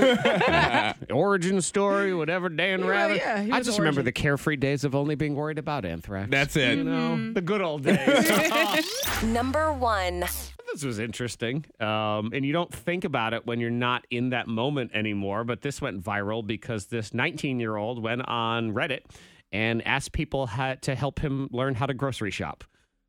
S2: reboot, origin story, whatever. Dan
S4: Well,
S2: Rather.
S4: yeah, he
S2: I
S4: was
S2: just remember
S4: origin.
S2: the carefree days of only being worried about anthrax.
S3: That's it.
S2: You know,
S4: Mm-hmm.
S2: the good old days.
S5: Number one.
S2: This was interesting. Um, and you don't think about it when you're not in that moment anymore. But this went viral because this nineteen year old went on Reddit and asked people how to help him learn how to grocery shop.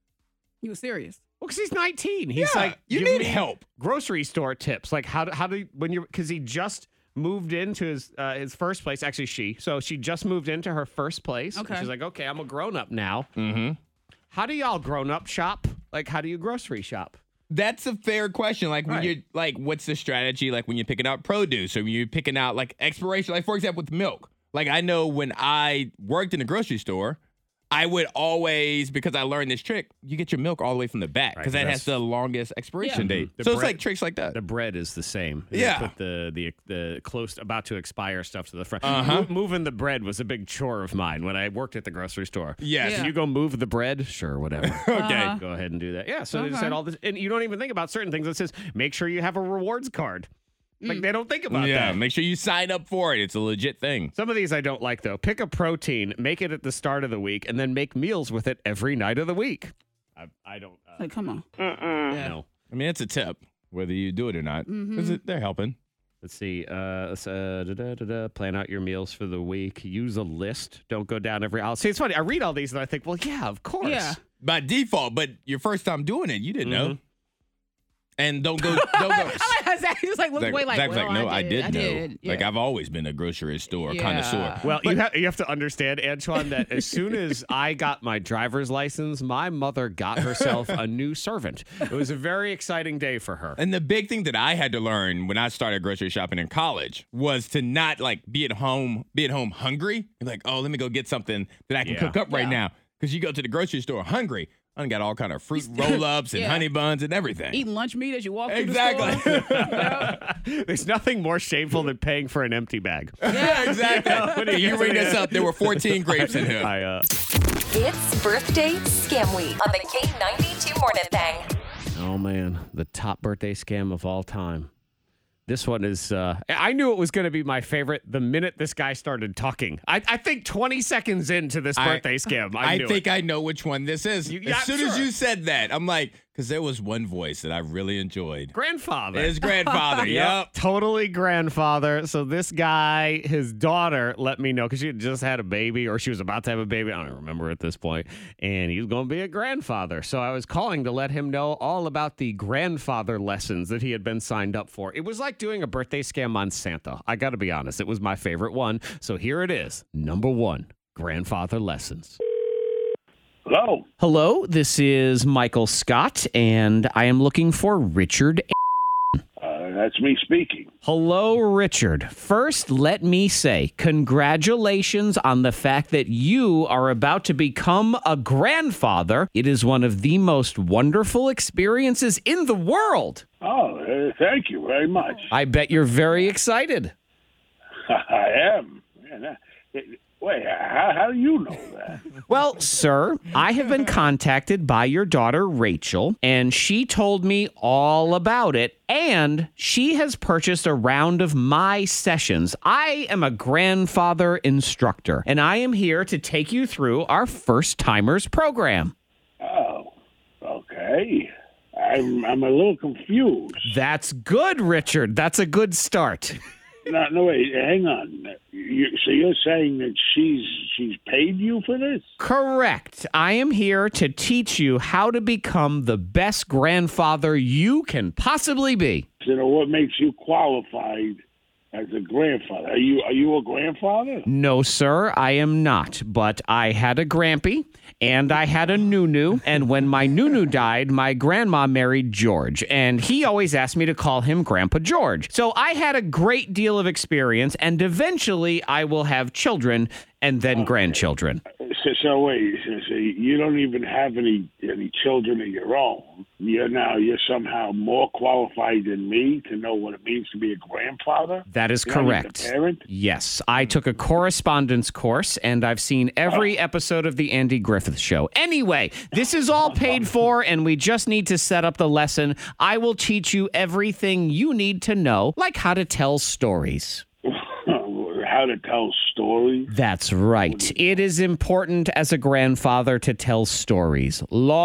S4: He was serious.
S2: Well, because he's nineteen. He's
S3: Yeah,
S2: like,
S3: you
S2: "Give
S3: need
S2: me
S3: help."
S2: Grocery store tips. Like, how do, how do you, when you're, because he just moved into his uh, his first place. Actually, she. So she just moved into her first place. And
S4: Okay.
S2: she's like, okay, I'm a grown up now.
S3: Mm-hmm.
S2: How do y'all grown up shop? Like, how do you grocery shop?
S3: That's a fair question. Like when
S2: Right.
S3: you're like, what's the strategy? Like when you're picking out produce or when you're picking out like expiration, like for example, with milk. Like I know when I worked in a grocery store, I would always, because I learned this trick, you get your milk all the way from the back
S2: Right,
S3: because that
S2: that's-
S3: has the longest expiration
S4: Yeah.
S3: date.
S2: The
S3: so it's
S2: bread-
S3: like tricks like that.
S2: The bread is the same. They
S3: Yeah.
S2: put the the the close about to expire stuff to the front.
S3: Uh-huh.
S2: Mo- moving the bread was a big chore of mine when I worked at the grocery store.
S3: Yes.
S4: Yeah.
S2: Can you go move the bread? Sure, whatever.
S3: Okay.
S4: Uh-huh.
S2: Go ahead and do that. Yeah. So they just
S4: Okay.
S2: had all this, and you don't even think about certain things. It says make sure you have a rewards card. Like they don't think about
S3: yeah.
S2: that.
S3: Make sure you sign up for it. It's a legit thing.
S2: Some of these I don't like though. Pick a protein, make it at the start of the week, and then make meals with it every night of the week. I, I don't uh,
S4: Like, come on.
S2: know.
S3: I mean, it's a tip, whether you do it or not. 'Cause it- they're helping.
S2: Let's see. Uh, let's, uh, da, da, da, da, plan out your meals for the week. Use a list. Don't go down every aisle. See, it's funny. I read all these and I think, well, yeah, of course.
S4: Yeah.
S3: By default, but your first time doing it, you didn't know. And don't go, don't go.
S4: I like how Zach just like looked
S3: Zach-
S4: away like,
S3: Zach's
S4: well,
S3: like, no, I did,
S4: I
S3: know.
S4: did.
S3: Like,
S4: Yeah.
S3: I've always been a grocery store
S4: Yeah.
S3: connoisseur.
S2: Well, you have you have to understand, Antoine, that as soon as I got my driver's license, my mother got herself a new servant. It was a very exciting day for her.
S3: And the big thing that I had to learn when I started grocery shopping in college was to not like be at home, be at home hungry. Like, oh, let me go get something that I can
S2: Yeah.
S3: cook up right
S4: Yeah.
S3: now. Because you go to the grocery store hungry, I done got all kind of fruit roll-ups and
S4: Yeah.
S3: honey buns and everything.
S4: Eating lunch meat as you walk
S3: Exactly.
S4: through the store.
S2: There's nothing more shameful than paying for an empty bag.
S3: Yeah, exactly. Can you read this up? There were fourteen grapes in here.
S2: I, uh,
S5: It's birthday scam week on the K ninety-two Morning Thing.
S2: oh, man, the top birthday scam of all time. This one is, uh, I knew it was going to be my favorite the minute this guy started talking. I, I think twenty seconds into this
S3: I-
S2: birthday scam, I,
S3: I
S2: knew
S3: think
S2: it.
S3: I know which one this is.
S2: You-
S3: as
S2: yeah,
S3: soon as
S2: sure.
S3: you said that, I'm like, because there was one voice that I really enjoyed.
S2: Grandfather.
S3: His grandfather. Yep.
S2: Totally grandfather. So this guy, his daughter, let me know because she had just had a baby or she was about to have a baby. I don't remember at this point. And he's going to be a grandfather. So I was calling to let him know all about the grandfather lessons that he had been signed up for. It was like doing a birthday scam on Santa. I got to be honest. It was my favorite one. So here it is. Number one, grandfather lessons.
S9: Hello.
S2: Hello, this is Michael Scott, and I am looking for Richard.
S9: Uh, that's me speaking.
S2: Hello, Richard. First, let me say congratulations on the fact that you are about to become a grandfather. It is one of the most wonderful experiences in the world.
S9: Oh, uh, thank you very much.
S2: I bet you're very excited.
S9: I am. Man, that- wait, how, how do you know that?
S2: Well, sir, I have been contacted by your daughter, Rachel, and she told me all about it. And she has purchased a round of my sessions. I am a grandfather instructor, and I am here to take you through our first timers program.
S9: Oh, okay. I'm I'm a little confused.
S2: That's good, Richard. That's a good start.
S9: No, no, wait, hang on. You, so you're saying that she's she's paid you for this?
S2: Correct. I am here to teach you how to become the best grandfather you can possibly be.
S9: So what makes you qualified as a grandfather? Are you are you a grandfather?
S2: No, sir, I am not. But I had a grampy and I had a nunu. And when my nunu died, my grandma married George. And he always asked me to call him Grandpa George. So I had a great deal of experience. And eventually I will have children and then grandchildren.
S9: So, so wait, so, so you don't even have any any children of your own. You're now you're somehow more qualified than me to know what it means to be a grandfather.
S2: That is
S9: You're not even
S2: correct.
S9: a parent?
S2: Yes, I took a correspondence course and I've seen every episode of the Andy Griffith Show. Anyway, this is all paid for and we just need to set up the lesson. I will teach you everything you need to know, like how to tell stories.
S9: How to tell stories.
S2: That's right. It is important as a grandfather to tell stories.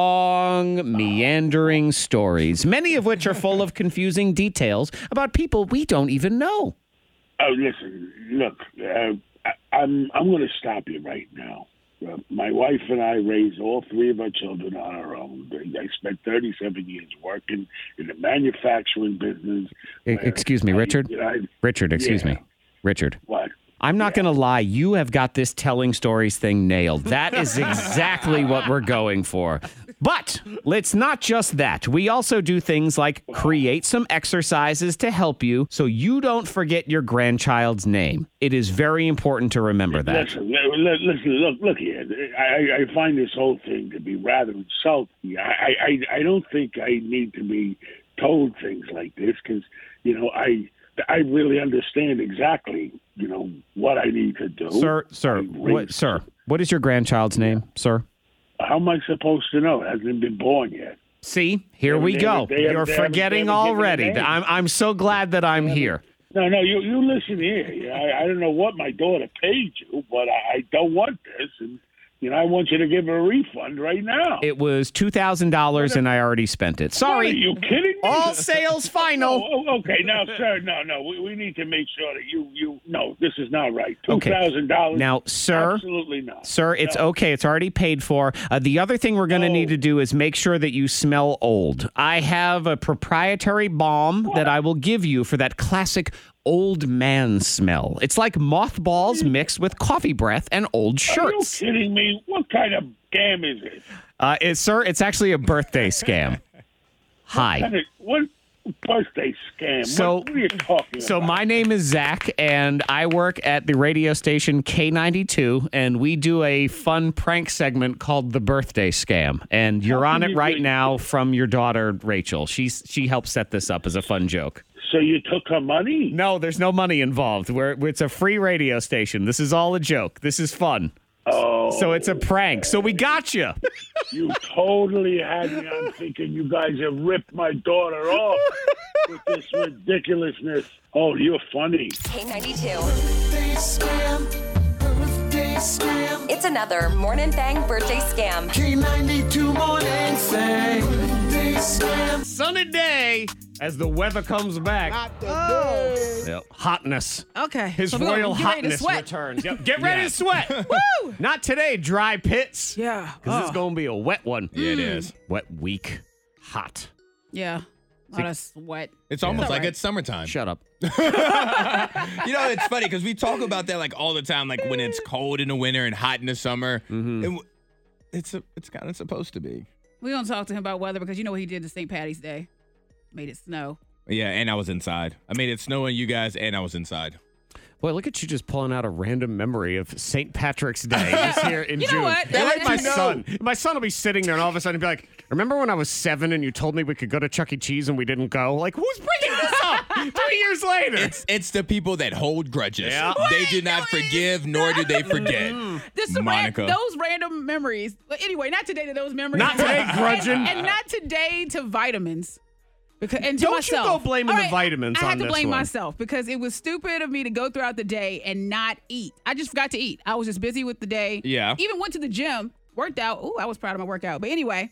S2: Long, meandering stories, many of which are full of confusing details about people we don't even know.
S9: Oh, listen, look, uh, I, I'm I'm going to stop you right now. Uh, my wife and I raised all three of our children on our own. I spent thirty-seven years working in the manufacturing business.
S2: E- Excuse me,
S9: I-
S2: Richard?
S9: I-
S2: Richard, excuse
S9: Yeah.
S2: me. Richard.
S9: What?
S2: I'm not going to lie. You have got this telling stories thing nailed. That is exactly what we're going for. But it's not just that. We also do things like create some exercises to help you so you don't forget your grandchild's name. It is very important to remember that.
S9: Listen, li- li- listen, look, look here. I, I find this whole thing to be rather insulting. I, I, I don't think I need to be told things like this because, you know, I, I really understand exactly, you know, what I need to do.
S2: Sir, sir, what, sir, what is your grandchild's name, sir?
S9: How am I supposed to know? It hasn't been born yet.
S2: See, here
S9: They
S2: we
S9: haven't-
S2: go.
S9: they haven't-
S2: You're
S9: they haven't-
S2: forgetting
S9: they haven't given
S2: already.
S9: a name.
S2: I'm, I'm so glad that I'm here.
S9: No, no, you you listen here. I, I don't know what my daughter paid you, but I, I don't want this. And You know, I want you to give her a refund right now.
S2: It was two thousand dollars and I already spent it. Sorry.
S9: What, are you kidding me?
S2: All sales final.
S9: Oh, oh, okay, now, sir, no, no. We, we need to make sure that you, you, no, this is not right. two thousand dollars.
S2: Okay. Now, sir.
S9: Absolutely not.
S2: Sir, it's
S9: No.
S2: okay. It's already paid for. Uh, the other thing we're going to
S9: No.
S2: need to do is make sure that you smell old. I have a proprietary balm that I will give you for that classic old man smell. It's like mothballs mixed with coffee breath and old shirts.
S9: Are you kidding me? What kind of scam is it?
S2: Uh, it's, sir, it's actually a birthday scam. Hi.
S9: Kind of- What birthday scam?
S2: So-
S9: what, what are you talking
S2: So
S9: about?
S2: my name is Zach, and I work at the radio station K ninety-two, and we do a fun prank segment called the Birthday Scam. And you're
S9: How
S2: on
S9: can
S2: it
S9: you
S2: right
S9: do-
S2: now from your daughter Rachel. She's she helped set this up as a fun joke.
S9: So you took her money?
S2: No, there's no money involved. We're, it's a free radio station. This is all a joke. This is fun.
S9: Oh.
S2: So it's a prank. So we got you.
S9: You totally had me. I'm thinking you guys have ripped my daughter off with this ridiculousness. Oh, you're funny.
S5: K ninety-two. It's another Morning Thang birthday scam.
S8: K ninety-two morning thing.
S2: Sunny day as the weather comes back.
S4: Oh.
S2: Yep. Hotness.
S4: Okay.
S2: His
S4: So we're gonna
S2: royal
S4: get ready to
S2: hotness
S4: sweat.
S2: returns. Yep. Get ready
S3: Yeah.
S2: to sweat.
S4: Woo!
S2: Not today, dry pits.
S4: Yeah.
S2: Because it's
S4: Oh.
S2: going to be a wet one.
S3: Yeah, it is.
S2: Wet week. Hot.
S4: Yeah. A lot of sweat.
S3: It's almost
S4: It's all
S3: like
S4: right.
S3: it's summertime.
S2: Shut up.
S3: You know, it's funny because we talk about that like all the time, like when it's cold in the winter and hot in the summer.
S2: Mm-hmm.
S3: It w- it's a, it's kind of supposed to be.
S4: We don't talk to him about weather because you know what he did to Saint Patty's Day. Made it snow.
S3: Yeah, and I was inside. I made it snow on you guys, and I was inside.
S2: Boy, look at you just pulling out a random memory of Saint Patrick's Day this here in
S4: You know
S2: June.
S4: what?
S2: You're like
S4: That-
S2: my
S4: you know.
S2: son. My son will be sitting there and all of a sudden be like, remember when I was seven and you told me we could go to Chuck E. Cheese and we didn't go? Like, who's bringing this up three years later?
S3: It's it's the people that hold grudges.
S2: Yeah.
S3: They do not forgive, nor do they forget.
S4: This is ran-
S3: Monica.
S4: those random memories. But anyway, not today to those memories.
S2: Not today, grudging.
S4: And, and not today to vitamins. Because, and to
S2: Don't you
S4: myself.
S2: go blaming
S4: All
S2: the vitamins
S4: I
S2: on
S4: had to
S2: this
S4: blame
S2: one.
S4: myself because it was stupid of me to go throughout the day and not eat. I just forgot to eat. I was just busy with the day.
S3: Yeah.
S4: Even went to the gym, worked out. Ooh, I was proud of my workout. But anyway,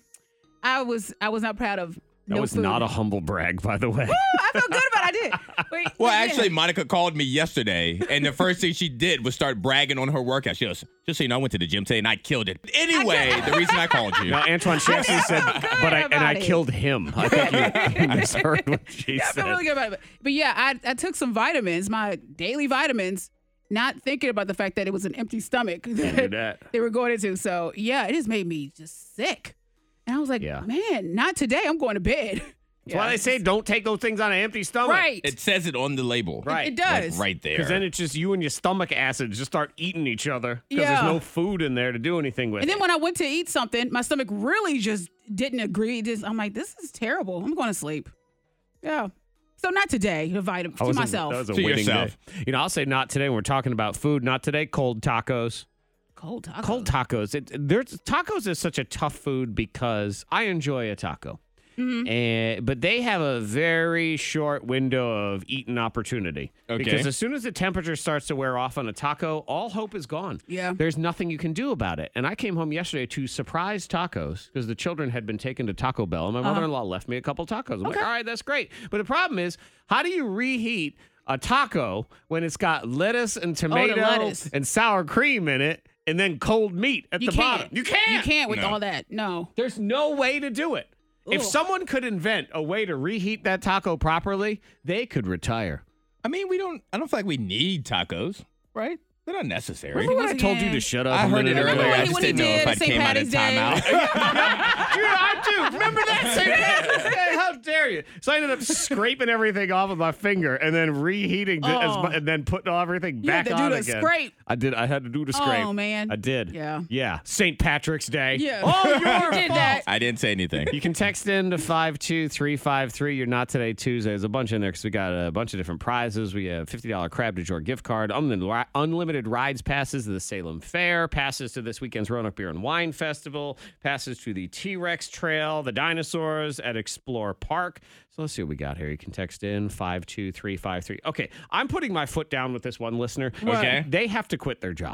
S4: I was I was not proud of
S2: that
S4: no
S2: was
S4: food.
S2: not a humble brag, by the way.
S4: Ooh, I felt good about it. I did. Wait,
S3: Well,
S4: yeah.
S3: actually, Monica called me yesterday, and the first thing she did was start bragging on her workout. She goes, just so you know, I went to the gym today, and I killed it. Anyway, the reason I called you.
S2: No, Antoine, she actually said, but I and I
S4: about it.
S2: killed him. I think you, you misheard what she
S4: Yeah, I
S2: said.
S4: feel really good about it. But, but yeah, I, I took some vitamins, my daily vitamins, not thinking about the fact that it was an empty stomach
S2: do that.
S4: they were going into. So yeah, it just made me just sick. And I was like,
S2: Yeah.
S4: man, not today. I'm going to bed.
S2: That's why they say don't take those things on an empty stomach.
S4: Right.
S3: It says it on the label.
S2: Right.
S4: It does.
S3: Like right there.
S2: Because then it's just you and your stomach acid just start eating each other because
S4: Yeah.
S2: there's no food in there to do anything with.
S4: And then
S2: it.
S4: when I went to eat something, my stomach really just didn't agree. Just, I'm like, this is terrible. I'm going to sleep. Yeah. So not today, the vitamins
S2: That
S4: to
S2: was a-
S4: myself.
S2: that was a
S3: To
S2: winning
S3: yourself.
S2: day. You know, I'll say not today when we're talking about food. Not today, cold tacos.
S4: Cold tacos.
S2: Cold tacos. It, there's tacos is such a tough food because I enjoy a taco.
S4: Mm-hmm.
S2: And, but they have a very short window of eating opportunity.
S3: Okay.
S2: Because as soon as the temperature starts to wear off on a taco, all hope is gone.
S4: Yeah.
S2: There's nothing you can do about it. And I came home yesterday to surprise tacos because the children had been taken to Taco Bell. And my
S4: Uh-huh.
S2: mother-in-law left me a couple tacos. I'm like, all right, that's great. But the problem is, how do you reheat a taco when it's got lettuce and tomato
S4: lettuce.
S2: and sour cream in it and then cold meat at
S4: You
S2: the
S4: can't.
S2: bottom? You can't.
S4: You can't with
S3: No.
S4: all that. No.
S2: There's no way to do it. If
S4: Ugh.
S2: someone could invent a way to reheat that taco properly, they could retire.
S3: I mean, we don't, I don't feel like we need tacos, right? They're not necessary.
S2: Remember when I
S4: Once
S2: told you
S4: again-
S2: to shut up?
S3: I
S2: a
S3: heard it
S2: minute
S3: earlier.
S2: ago?
S3: I
S4: when
S3: just
S4: he
S3: didn't know
S4: did
S3: if I'd
S4: Saint
S3: came out of
S4: Patty's Day.
S3: timeout.
S2: Dude, I do. Remember that? Saint Patrick's Day? How dare you? So I ended up scraping everything off with my finger and then reheating the, as,
S4: Oh.
S2: mu- and then putting everything
S4: You
S2: back
S4: had to do
S2: on
S4: the
S2: again.
S4: scrape.
S2: I did. I had to do the scrape.
S4: Oh, man.
S2: I did.
S4: Yeah.
S2: Yeah. Saint Patrick's Day.
S4: Yeah.
S2: Oh, your
S4: You did
S2: fault.
S4: that.
S3: I didn't say anything.
S2: You can text in to five two three five three. You're not today Tuesday. There's a bunch in there because we got a bunch of different prizes. We have fifty dollars Crab de Jour gift card, unlimited, unlimited rides passes to the Salem Fair, passes to this weekend's Roanoke Beer and Wine Festival, passes to the T-Rex Trail, the dinosaurs at Explore Park. So let's see what we got here. You can text in five two three five three. Okay, I'm putting my foot down with this one listener.
S3: Okay.
S2: They have to quit their job.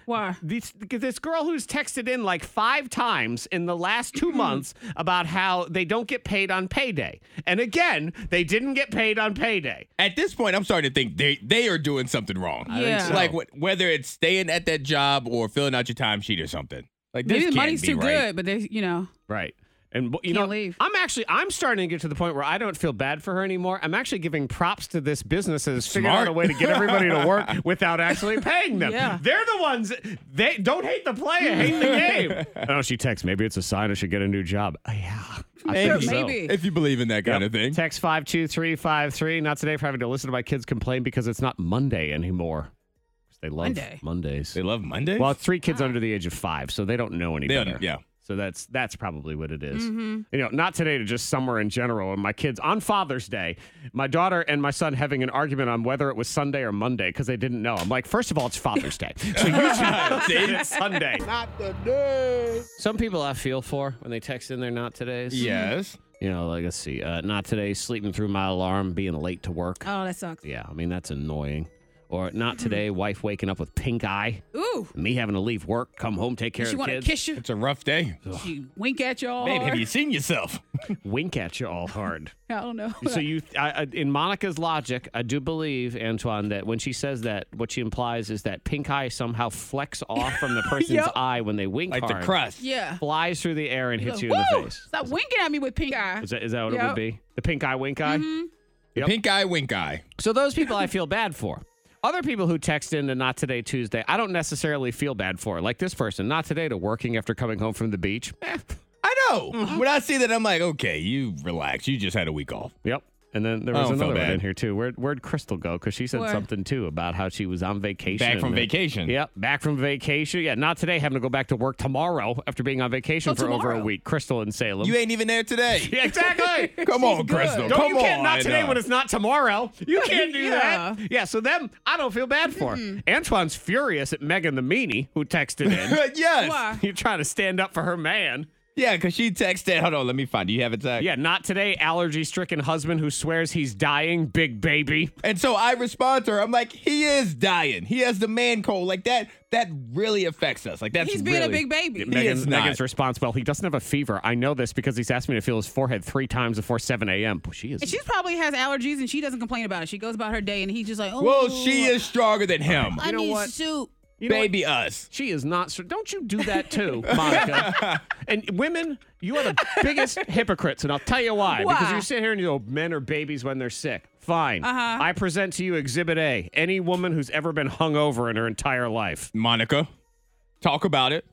S4: Why?
S2: This, this girl who's texted in like five times in the last two months about how they don't get paid on payday. And again, they didn't get paid on payday.
S3: At this point, I'm starting to think they, they are doing something wrong.
S4: I think Yeah. so.
S3: Like wh- whether it's staying at that job or filling out your timesheet or something. Like this
S4: Maybe the
S3: can't
S4: money's
S3: be
S4: too
S3: right.
S4: good, but they, you know.
S2: Right. And you
S4: Can't
S2: know,
S4: leave.
S2: I'm actually I'm starting to get to the point where I don't feel bad for her ananymore. I'm actually giving props to this business that has figured out
S3: Smart.
S2: a way to get everybody to work without actually paying them.
S4: Yeah.
S2: They're the ones they don't hate the player, hate the game. Oh, she texts. Maybe it's a sign I should get a new job. Uh, yeah, I
S3: Maybe.
S2: think so.
S4: Maybe.
S3: If you believe in that kind
S2: Yep.
S3: of thing.
S2: Text five two three five three. Not today for having to listen to my kids complain because it's not Monday anymore. They love
S4: Monday.
S2: Mondays.
S3: They love Mondays?
S2: Well, three kids under the age of five, so they don't know any
S3: They
S2: better.
S3: don't- yeah.
S2: So that's that's probably what it is.
S4: Mm-hmm.
S2: You know, not today to just summer in general. And my kids on Father's Day, my daughter and my son having an argument on whether it was Sunday or Monday because they didn't know. I'm like, first of all, it's Father's Day, so you should it's Sunday. Not today. Some people I feel for when they text in their not todays.
S3: Yes.
S2: You know, like let's see, uh, not today, sleeping through my alarm, being late to work.
S4: Oh, that sucks.
S2: Yeah, I mean that's annoying. Or not today, wife waking up with pink eye.
S4: Ooh.
S2: Me having to leave work, come home, take care
S4: She
S2: of the
S4: want to
S2: kids.
S4: kiss you.
S3: It's a rough day.
S4: She wink at you all
S3: Babe, have
S4: hard.
S3: you seen yourself?
S2: Wink at you all hard.
S4: I don't know.
S2: So you, I, I, in Monica's logic, I do believe, Antoine, that when she says that, what she implies is that pink eye somehow flecks off from the person's
S4: Yep.
S2: eye when they wink
S3: Like
S2: hard.
S3: the crust.
S4: Yeah.
S2: Flies through the air and hits you
S4: Woo!
S2: in the face.
S4: Stop winking at me with pink eye.
S2: Is that, is that what it
S4: Yep.
S2: would be? The pink eye, wink eye?
S4: Mhm.
S2: Yep.
S3: Pink eye, wink eye.
S2: So those people I feel bad for. Other people who text in to Not Today Tuesday, I don't necessarily feel bad for. Like this person, not today to working after coming home from the beach. Eh,
S3: I know. When I see that, I'm like, okay, you relax. You just had a week off.
S2: Yep. And then there
S3: I
S2: was
S3: don't feel
S2: another one
S3: bad.
S2: in here too. Where'd, where'd Crystal go? Because she said
S4: Where?
S2: something too about how she was on vacation.
S3: Back
S2: and
S3: from
S2: then-
S3: vacation.
S2: Yep, back from vacation. Yeah, not today, having to go back to work tomorrow after being on vacation
S4: Oh,
S2: for over a
S4: tomorrow.
S2: week. Crystal in Salem.
S3: You ain't even there today.
S2: Yeah, exactly.
S3: Come on,
S4: good.
S3: Crystal.
S2: Don't
S3: Come
S2: you can't
S3: on.
S2: not today when it's not tomorrow. You can't do
S4: Yeah.
S2: that. Yeah, so them, I don't feel bad for. Antoine's furious at Megan the Meanie who texted in.
S3: yes.
S4: Why?
S2: You're trying to stand up for her man.
S3: Yeah, because she texted. Hold on, let me find. Do you have it, Zach?
S2: Yeah, not today, allergy-stricken husband who swears he's dying, big baby.
S3: And so I respond to her. I'm like, he is dying. He has the man cold. Like that. That really affects us. Like that's
S4: He's being
S3: really,
S4: a big baby.
S2: Megan,
S3: is not.
S2: Megan's response, well, he doesn't have a fever. I know this because he's asked me to feel his forehead three times before seven a.m. Well, she is.
S4: And she probably has allergies and she doesn't complain about it. She goes about her day and he's just like, oh.
S3: Well, she is stronger than him.
S4: I
S2: You know
S4: need
S2: what?
S4: soup.
S2: You know what?
S3: Baby us.
S2: She is not. So don't you do that too, Monica. And women, you are the biggest hypocrites, and I'll tell you why. Because
S4: Why?
S2: you sit here and you go, men are babies when they're sick. Fine.
S4: Uh-huh.
S2: I present to you Exhibit A. Any woman who's ever been hungover in her entire life.
S3: Monica, talk about it.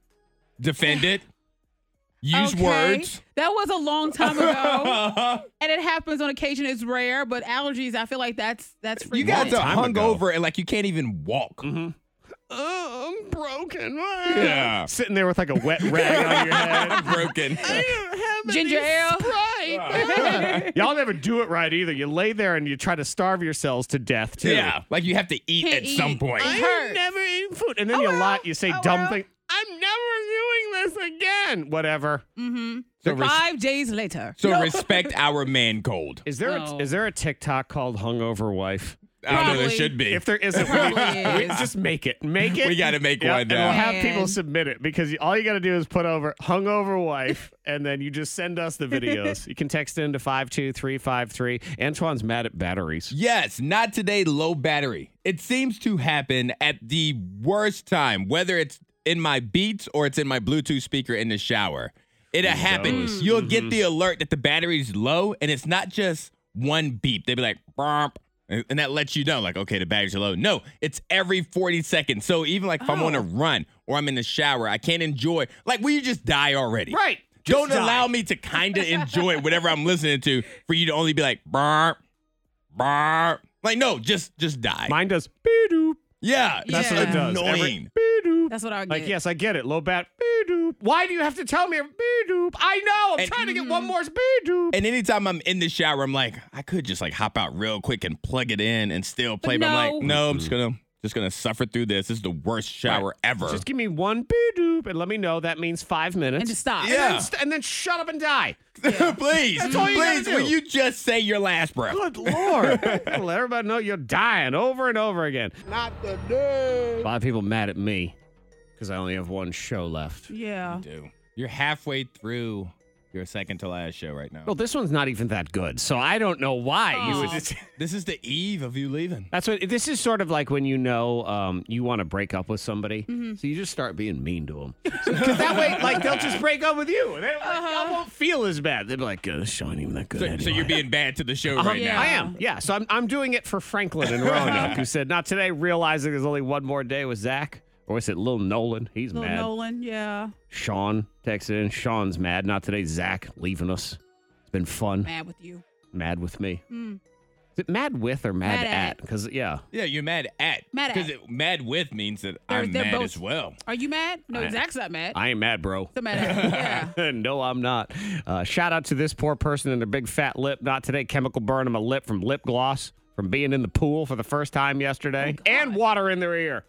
S3: Defend it. Use
S4: Okay.
S3: words.
S4: That was a long time ago. And it happens on occasion. It's rare, but allergies, I feel like that's that's
S3: You
S4: frequent.
S3: guys are
S2: time
S3: hung
S2: ago.
S3: over and like you can't even walk.
S2: Mm-hmm. Oh, I'm broken.
S3: Yeah.
S2: Sitting there with like a wet rag on your head.
S3: Broken.
S4: Ginger ale.
S2: Sprite. Y'all never do it right either. You lay there and you try to starve yourselves to death too.
S3: Yeah, like you have to eat
S4: Can't
S3: at some
S4: eat.
S3: point.
S4: It
S2: I
S4: hurts.
S2: never eat food. And then
S4: Oh,
S2: you
S4: well.
S2: lie, you say
S4: Oh,
S2: dumb
S4: well.
S2: things. I'm never doing this again. Whatever.
S4: Mm-hmm.
S3: So res-
S4: Five days later.
S3: So
S4: No.
S3: respect our man cold.
S2: Is there
S4: No.
S2: a, is there a TikTok called Hungover Wife?
S3: I don't know. There
S4: Probably.
S3: should be.
S2: If there isn't, we,
S4: Probably
S2: we-
S4: is.
S2: just make it. Make it.
S3: We gotta make
S2: Yep,
S3: one
S2: and we'll
S3: now.
S2: have people
S4: Man.
S2: submit it because you- all you got to do is put over Hungover Wife, and then you just send us the videos. You can text in to five two three five three. Antoine's mad at batteries.
S3: Yes, not today, low battery. It seems to happen at the worst time, whether it's in my Beats or it's in my Bluetooth speaker in the shower. It'll happen.
S2: Those.
S3: You'll get the alert that the battery's low, and it's not just one beep. They'll be like, "Burp," and and that lets you know, like, okay, the batteries are low. No, it's every forty seconds. So even like if I'm on a run or I'm in the shower, I can't enjoy. Like, will you just die already?
S2: Right.
S3: Don't
S2: Just die.
S3: allow me to kind of enjoy whatever I'm listening to for you to only be like, burp, burp. Like, no, just just die.
S2: Mine does beep-doop.
S3: yeah,
S2: That's
S4: Yeah.
S2: what it does. Every-
S3: Annoying.
S2: beep-doop.
S4: That's what I get.
S2: Like, yes, I get it. Low bat. Beep-doop. Why do you have to tell me beep-doop? I know. I'm
S3: And-
S2: trying to get one more beep-doop.
S3: And anytime I'm in the shower, I'm like, I could just like hop out real quick and plug it in and still play. But, I'm
S4: no.
S3: like, no, I'm just gonna just gonna suffer through this. This is the worst shower
S2: Right.
S3: ever.
S2: Just give me one beep-doop and let me know that means five minutes.
S4: And to stop.
S2: And
S3: Yeah.
S2: then, st- and then shut up and die.
S3: please,
S2: That's all you gotta
S3: please,
S2: do.
S3: will you just say your last breath?
S2: Good Lord. Let everybody know you're dying over and over again. Not today. A lot of people mad at me because I only have one show left.
S4: Yeah.
S3: You do. You're halfway through your second to last show right now.
S2: Well, this one's not even that good, so I don't know why you would.
S3: This, this is the eve of you leaving.
S2: That's what. This is sort of like when you know um, you want to break up with somebody,
S4: Mm-hmm.
S2: so you just start being mean to them. Because that way, like they'll just break up with you. They like, y'all won't feel as bad. They'll be like, uh, "This show ain't even that good."
S3: So,
S2: anyway.
S3: so you're being bad to the show
S2: Uh-huh.
S3: right
S4: Yeah.
S3: now.
S2: I am. Yeah. So I'm I'm doing it for Franklin and Roanoke, who said, "Not today." Realizing there's only one more day with Zach, or was it Lil Nolan? He's
S4: Little
S2: mad.
S4: Nolan, yeah.
S2: Sean texted in. Sean's mad. Not today. Zach leaving us. It's been fun.
S4: Mad with you.
S2: Mad with me.
S4: Mm.
S2: Is it mad with or mad,
S4: Mad
S2: at?
S4: at.
S2: Because yeah.
S3: Yeah, you're mad at.
S4: Mad
S3: Because
S4: at.
S3: mad with means that
S4: They're-
S3: I'm
S4: they're
S3: mad
S4: both-
S3: as well.
S4: Are you mad? No,
S2: I-
S4: Zach's not mad.
S2: I ain't mad, bro.
S4: So mad at yeah.
S2: no, I'm not. Uh, shout out to this poor person and their big fat lip. Not today. Chemical burn on my lip from lip gloss from being in the pool for the first time yesterday,
S4: Oh,
S2: and
S4: God.
S2: water in their ear.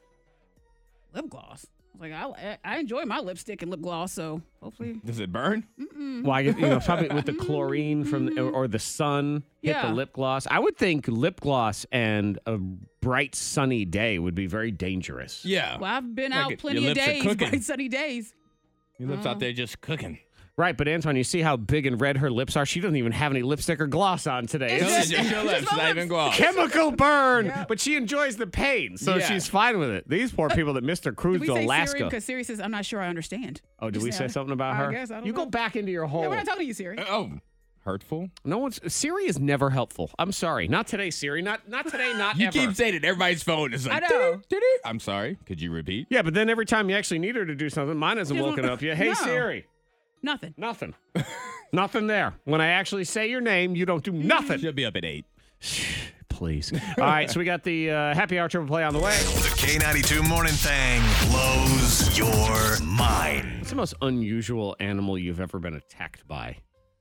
S4: Lip gloss. Like I, I enjoy my lipstick and lip gloss, so hopefully.
S3: Does it burn?
S2: Well, I guess, you know, probably with the chlorine from the, or, or the sun hit
S4: Yeah.
S2: the lip gloss. I would think lip gloss and a bright sunny day would be very dangerous.
S3: Yeah.
S4: Well, I've been
S3: Like
S4: out
S3: it-
S4: plenty
S3: your
S4: of
S3: lips are
S4: days,
S3: cooking.
S4: bright sunny days.
S3: Your lips out there just cooking.
S2: Right, but Antoine, you see how big and red her lips are? She doesn't even have any lipstick or gloss on today.
S4: It's
S3: Show
S2: It's
S3: us just your lips,
S4: Just my
S3: not even
S4: lips.
S3: gloss.
S2: chemical burn, but she enjoys the pain, so
S3: Yeah.
S2: she's fine with it. These poor people that missed their cruise
S4: Did
S2: to
S4: we say Siri?
S2: Alaska.
S4: Because Siri says, I'm not sure I understand.
S2: Oh, did
S4: Just
S2: we say
S4: now.
S2: something about
S4: I
S2: her?
S4: guess, I don't
S2: you go
S4: know.
S2: back into your hole.
S4: Yeah, we're not talking to you, Siri.
S3: Oh, hurtful.
S2: No one's Siri is never helpful. I'm sorry. Not today, Siri. Not not today, not
S3: You
S2: ever.
S3: keep saying it. Everybody's phone is like,
S4: I know.
S3: "Dee-dee, dee-dee." I'm sorry. Could you repeat?
S2: Yeah, but then every time you actually need her to do something, mine hasn't
S4: She doesn't-
S2: woken up yet. Hey
S4: No.
S2: Siri.
S4: Nothing.
S2: Nothing. Nothing there. When I actually say your name, you don't do nothing.
S3: She'll be up at eight.
S2: Please. All right, so we got the uh, happy hour triple play on the way.
S1: The K ninety-two Morning Thing blows your mind.
S2: What's the most unusual animal you've ever been attacked by?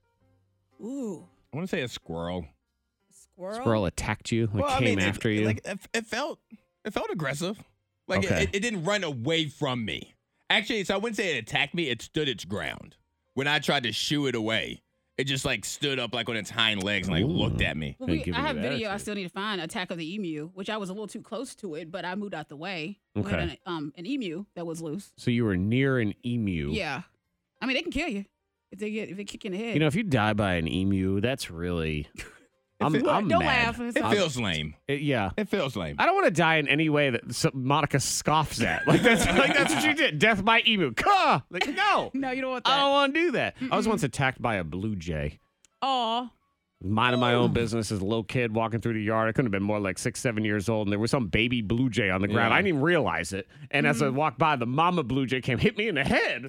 S4: Ooh.
S3: I want to say a squirrel.
S4: Squirrel?
S2: Squirrel attacked you? Like
S3: Well, I
S2: came
S3: mean, it-
S2: after you?
S3: Like it, it felt, it felt aggressive. Like it-
S2: Okay.
S3: it, it didn't run away from me. Actually, so I wouldn't say it attacked me. It stood its ground. When I tried to shoo it away, it just like stood up like on its hind legs and like looked at me.
S4: Well,
S2: They
S4: we,
S2: give
S4: I
S2: you
S4: have
S2: that
S4: video. I
S2: attitude.
S4: still need to find Attack of the Emu, which I was a little too close to it, but I moved out the way. We had
S2: Okay.
S4: An, um, an emu that was loose.
S2: So you were near an emu.
S4: Yeah. I mean, they can kill you if they get if they kick you in the head.
S2: You know, if you die by an emu, that's really. I'm,
S3: It-
S2: I'm
S4: Don't
S2: mad.
S4: laugh. It's
S3: It
S4: not-
S3: feels lame.
S2: It- yeah.
S3: It feels lame.
S2: I don't want to die in any way that some- Monica scoffs at. Like that's like that's what you did. Death by emu. Caw! Like no,
S4: No, you don't want
S2: I don't
S4: that.
S2: want to do that. I was once attacked by a blue jay.
S4: Aw.
S2: Minding my own business as a little kid walking through the yard. I couldn't have been more like six, seven years old, and there was some baby blue jay on the ground.
S3: Yeah.
S2: I didn't even realize it. And as I walked by, the mama blue jay came, hit me in the head.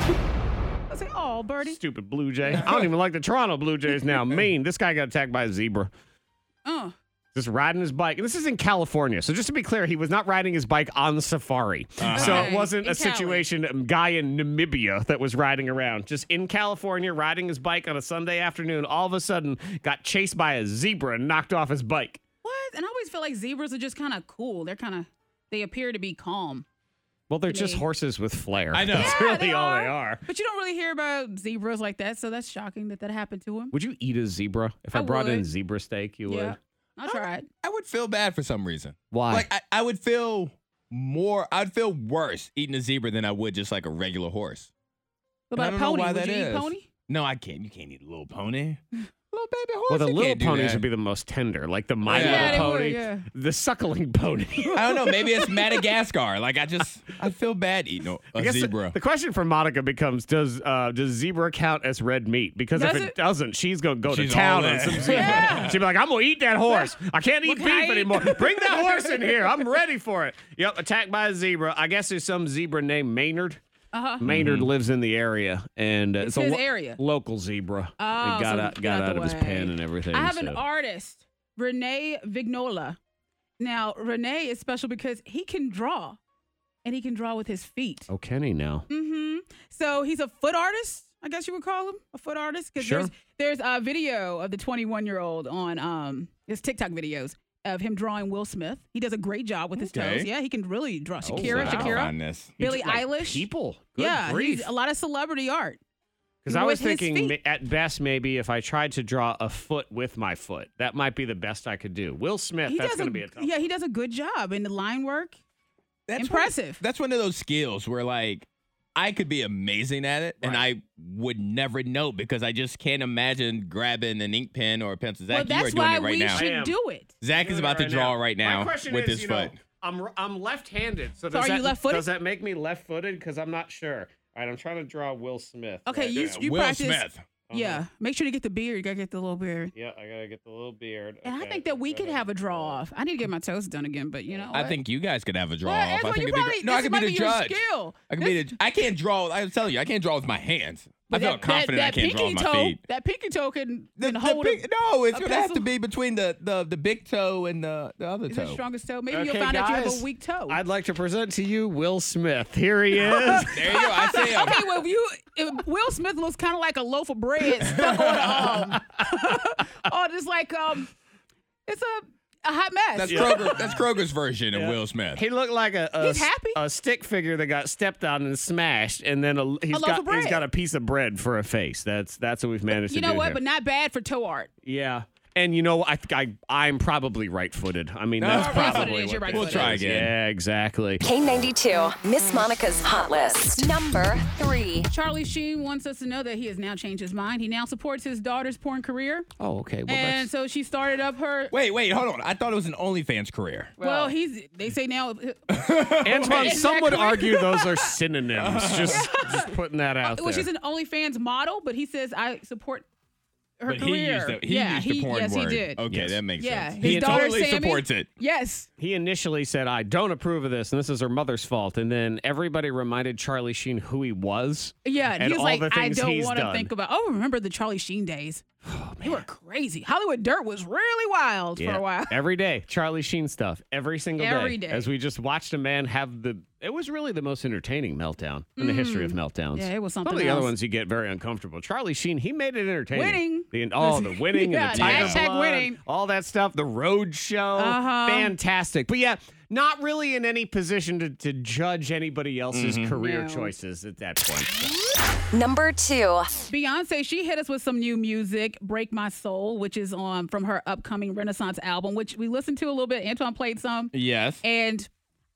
S4: I say, oh, birdie.
S2: Stupid blue jay. I don't even like the Toronto Blue Jays now. Mean. This guy got attacked by a zebra.
S4: Uh.
S2: Just riding his bike. And this is in California. So just to be clear, he was not riding his bike on safari. So it
S4: Okay.
S2: wasn't
S4: In
S2: a
S4: Cali.
S2: situation, um, guy in Namibia that was riding around. Just in California, riding his bike on a Sunday afternoon, all of a sudden got chased by a zebra and knocked off his bike.
S4: What? And I always feel like zebras are just kind of cool. They're kind of, they appear to be calm.
S2: Well, they're just
S4: Me.
S2: horses with flair.
S3: I know.
S2: That's
S4: Yeah,
S2: really
S4: they
S2: all
S4: are.
S2: they are.
S4: But you don't really hear about zebras like that, so that's shocking that that happened to him.
S2: Would you eat a zebra? If I,
S4: I
S2: brought in
S4: would.
S2: zebra steak, you
S4: Yeah.
S2: would?
S4: I tried.
S3: I would feel bad for some reason.
S2: Why?
S3: Like I, I would feel more. I'd feel worse eating a zebra than I would just like a regular horse.
S4: What
S3: And I
S4: about a
S3: don't know
S4: pony?
S3: why
S4: Would
S3: that
S4: you eat
S3: is.
S4: pony?
S3: No, I can't. You can't eat a little pony. Little baby horse.
S2: Well, the
S3: you
S2: little
S3: can't do
S2: ponies
S3: that.
S2: would be the most tender, like the My
S3: Yeah,
S2: Little
S3: they
S2: Pony,
S4: would, yeah.
S2: the suckling pony.
S3: I don't know. Maybe it's Madagascar. Like I just, I feel bad eating a, a
S2: I guess the-
S3: zebra.
S2: The, question for Monica becomes: Does uh, does zebra count as red meat? Because
S4: Does
S2: if it,
S4: it?
S2: doesn't, she's gonna go
S3: She's
S2: to town
S3: all
S2: on
S3: in.
S2: some zebra.
S4: Yeah.
S2: She'd be like, "I'm gonna eat that horse. I can't eat
S4: What can I
S2: beef
S4: eat?"
S2: anymore. Bring that horse in here. I'm ready for it." Yep, attacked by a zebra. I guess there's some zebra named Maynard.
S4: Uh-huh.
S2: Maynard lives in the area, and uh,
S4: It's
S2: a
S4: his
S2: lo-
S4: area.
S2: local zebra.
S4: Oh,
S2: He got
S4: so
S2: out,
S4: get
S2: got
S4: out
S2: out
S4: the
S2: of his
S4: way.
S2: pen and everything.
S4: I have an
S2: so.
S4: artist, Rene Vignola. Now, Rene is special because he can draw, and he can draw with his feet.
S2: Oh, Kenny now.
S4: Mm-hmm. So he's a foot artist, I guess you would call him a foot artist. Because
S2: Sure.
S4: there's there's a video of the twenty-one-year-old on um his TikTok videos of him drawing Will Smith. He does a great job with his
S3: Okay.
S4: toes. Yeah, he can really draw
S3: Oh,
S4: Shakira,
S3: wow.
S4: Shakira,
S3: On this.
S2: He
S4: Billie
S2: did, like,
S4: Eilish.
S2: People. Good
S4: yeah,
S2: grief.
S4: he's a lot of celebrity art.
S2: Because I was
S4: with his
S2: thinking,
S4: feet.
S2: ma- at best, maybe if I tried to draw a foot with my foot, that might be the best I could do. Will Smith,
S4: He
S2: that's
S4: does
S2: going
S4: a,
S2: to be a tough
S4: yeah, he does a good job in the line work.
S3: That's
S4: impressive.
S3: One, that's one of those skills where, like, I could be amazing at it, and
S2: Right.
S3: I would never know because I just can't imagine grabbing an ink pen or a pencil. Zach,
S4: well,
S3: you are
S4: that's
S3: doing
S4: why
S3: it right
S4: we
S3: now.
S4: should
S2: I am.
S4: do it.
S3: Zach is about to draw right now
S2: My question
S3: with
S2: is,
S3: his
S2: you
S3: foot.
S2: know, I'm I'm left-handed. So,
S4: So
S2: does
S4: are
S2: that,
S4: you left-footed?
S2: Does that make me left-footed? Because I'm not sure. All right, I'm trying to draw Will Smith.
S4: Okay,
S2: right
S4: you
S2: now.
S4: you
S3: Will
S4: practice.
S3: Smith.
S2: Uh-huh.
S4: Yeah, make sure to get the beard. You gotta get the little beard.
S2: Yeah, I gotta get the little beard.
S4: And I
S2: Okay,
S4: think that we
S2: go
S4: could
S2: ahead.
S4: have a draw off. I need to get my toes done again, but you know,
S3: I
S4: what?
S3: think you guys could have a draw
S4: Well,
S3: off. I
S4: Angela,
S3: think
S4: you
S3: it'd be
S4: probably,
S3: great. No, I
S4: this
S3: could
S4: might
S3: be the
S4: be your
S3: judge.
S4: skill.
S3: I can be the. I can't draw. I tell you, I can't draw with my hands. I
S4: But
S3: feel
S4: that-
S3: confident
S4: that,
S3: I can't
S4: that
S3: draw with
S4: pinky
S3: my
S4: toe,
S3: feet.
S4: That pinky toe can,
S3: The,
S4: can
S3: the
S4: hold
S3: big,
S4: it.
S3: no, it's
S4: a
S3: gonna have to
S4: pencil?
S3: be between the, the, the big toe and the, the other
S4: Is
S3: toe.
S4: it strongest toe? Maybe
S2: Okay,
S4: you'll find out you have
S2: guys,
S4: a weak toe.
S2: I'd like to present to you Will Smith. Here he is.
S3: There you go. I see him.
S4: Okay, well, if you if Will Smith looks kind of like a loaf of bread stuck on um, oh, just like um, it's a a hot mess.
S3: That's Kroger. That's Kroger's version of Will Smith.
S2: He looked like a a,
S4: He's happy.
S2: a stick figure that got stepped on and smashed, and then a, he's
S4: loaf
S2: got
S4: of bread.
S2: he's got a piece of bread for a face. That's that's what we've managed
S4: you
S2: to
S4: know
S2: do
S4: what?
S2: here.
S4: But not bad for toe art.
S2: Yeah. And you know, I think I I'm probably right-footed. I mean,
S3: No,
S2: that's
S3: right-footed
S2: probably
S4: is,
S2: what
S4: you're
S2: this
S3: We'll try
S2: is.
S3: again.
S2: Yeah, exactly.
S5: K ninety-two, Miss Monica's Hot List. Number three.
S4: Charlie Sheen wants us to know that he has now changed his mind. He now supports his daughter's porn career,
S2: Oh, okay. Well,
S4: and
S2: that's
S4: so she started up her.
S3: Wait, wait, hold on. I thought it was an OnlyFans career.
S4: Well, he's. They say now.
S2: Antoine.
S4: Is
S2: Some
S4: that
S2: would
S4: correct?
S2: argue those are synonyms. just just putting that out
S4: Well,
S2: there.
S4: she's an OnlyFans model, but he says I support her
S3: But he
S4: career.
S3: used the, he
S4: yeah,
S3: used
S4: he,
S3: the porn
S4: yes,
S3: word.
S4: he did.
S3: Okay,
S2: Yes.
S3: that makes
S4: Yeah,
S3: sense.
S4: his
S3: He
S4: daughter
S3: totally
S4: Sammy-
S3: supports it.
S4: Yes.
S2: He initially said, I don't approve of this, and this is her mother's fault. And then everybody reminded Charlie Sheen who he was.
S4: Yeah, and,
S2: And
S4: he was
S2: all
S4: like,
S2: the
S4: I
S2: things
S4: don't
S2: he's
S4: want to
S2: done.
S4: think about. Oh, remember the Charlie Sheen days? They were crazy. Hollywood Dirt was really wild for a while.
S2: Every day, Charlie Sheen stuff. Every single
S4: Every
S2: day.
S4: day.
S2: As we just watched a man have the, it was really the most entertaining meltdown in the history of meltdowns.
S4: Mm. Yeah, it was
S2: Some
S4: something
S2: of the other
S4: else.
S2: ones you get very uncomfortable. Charlie Sheen, he made it entertaining.
S4: Winning.
S2: The, oh, the winning
S4: Yeah,
S2: and the Tiger
S4: hashtag
S2: Blood,
S4: winning.
S2: all that stuff. The Road Show.
S4: Uh-huh.
S2: Fantastic. But yeah, not really in any position to, to judge anybody else's career
S4: No.
S2: choices at that point. So.
S5: Number two.
S4: Beyonce, she hit us with some new music, Break My Soul, which is on from her upcoming Renaissance album, which we listened to a little bit. Antoine played some,
S3: Yes.
S4: and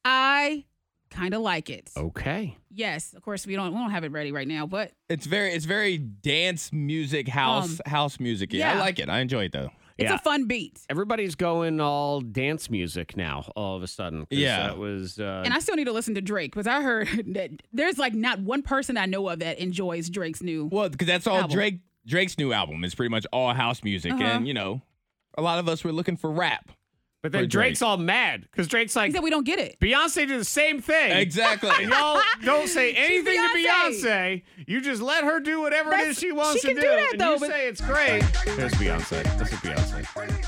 S4: I kind of like it.
S2: Okay.
S4: Yes, of course we don't we don't have it ready right now, but
S3: It's very it's very dance music, house
S4: Um,
S3: house music. Yeah, I
S4: yeah.
S3: like it. I enjoy it though.
S4: it's
S2: Yeah.
S4: a fun beat.
S2: Everybody's going all dance music now, all of a sudden. 'cause
S3: Yeah.
S2: That was. Uh,
S4: And I still need to listen to Drake because I heard that there's like not one person I know of that enjoys Drake's new.
S3: Well, because that's all
S4: Album.
S3: Drake Drake's new album is pretty much all house music,
S4: Uh-huh.
S3: and you know, a lot of us were looking for rap.
S2: but then
S3: for Drake.
S2: Drake's all mad because Drake's like,
S4: He said we don't get it.
S2: Beyonce did the same thing.
S3: Exactly.
S2: And y'all don't say anything to
S4: Beyonce.
S2: Beyonce. You just let her do whatever it
S4: That's-
S2: is she wants
S4: she
S2: to
S4: can
S2: do.
S4: do that,
S2: and
S4: though,
S2: you
S4: but-
S2: say it's great. There's Beyonce. This is Beyonce.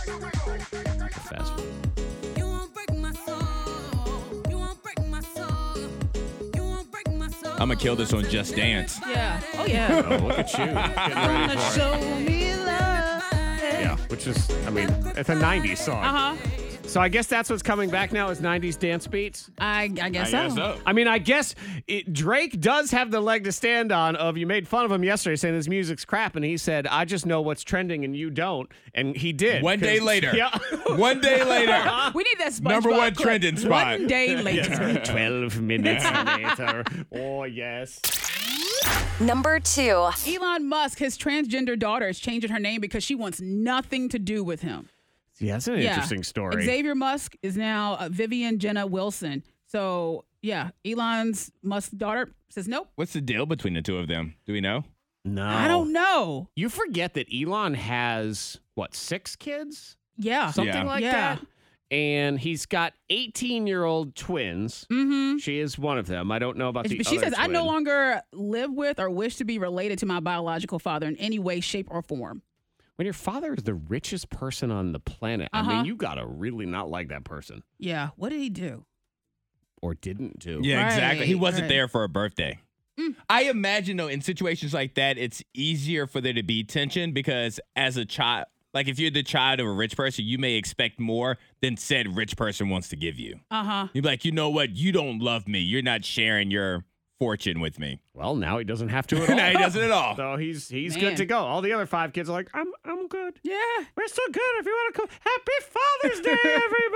S2: Fast food.
S10: You won't break my soul. You won't break my soul. You won't break my soul.
S3: I'm gonna kill this on Just Dance.
S4: Yeah. Oh yeah.
S2: Oh, look at you. Getting ready for it.
S4: Show me love.
S2: Yeah, which is, I mean, it's a nineties song.
S4: Uh huh.
S2: So I guess that's what's coming back now is nineties dance beats.
S4: I I guess so.
S2: I mean, I guess it, Drake does have the leg to stand on of you made fun of him yesterday saying his music's crap, and he said, I just know what's trending and you don't. And he did.
S3: One day
S2: 'cause-
S3: later.
S2: Yeah.
S3: One day later.
S4: We need that SpongeBob
S3: Number one
S4: clip.
S3: trending spot.
S4: One day later.
S2: twelve minutes later. Oh, yes.
S5: Number two.
S4: Elon Musk, his transgender daughter, is changing her name because she wants nothing to do with him.
S2: Yeah, that's an
S4: Yeah.
S2: interesting story.
S4: Xavier Musk is now uh, Vivian Jenna Wilson. So yeah, Elon's Musk's daughter says nope.
S3: What's the deal between the two of them? Do we know?
S2: No.
S4: I don't know.
S2: You forget that Elon has, what, six kids?
S4: Yeah.
S2: Something
S3: Yeah.
S2: like
S4: Yeah.
S2: that. And he's got eighteen-year-old twins.
S4: Mm-hmm.
S2: She is one of them. I don't know about the
S4: But she
S2: other
S4: says, I no
S2: twin.
S4: longer live with or wish to be related to my biological father in any way, shape, or form.
S2: When your father is the richest person on the planet, I
S4: Uh-huh.
S2: mean, you got to really not like that person.
S4: Yeah. What did he do?
S2: Or didn't do.
S3: Yeah, exactly. He
S4: Right,
S3: wasn't
S4: right.
S3: there for a birthday.
S4: Mm.
S3: I imagine though, in situations like that, it's easier for there to be tension because as a child, like if you're the child of a rich person, you may expect more than said rich person wants to give you.
S4: Uh huh.
S3: You'd be like, you know what? You don't love me. You're not sharing your fortune with me.
S2: Well, now he doesn't have to at all.
S3: Now he doesn't at all.
S2: So he's he's
S4: Man.
S2: good to go. All the other five kids are like, I'm I'm good.
S4: Yeah.
S2: We're still good if you want to come. Happy Father's Day, everybody.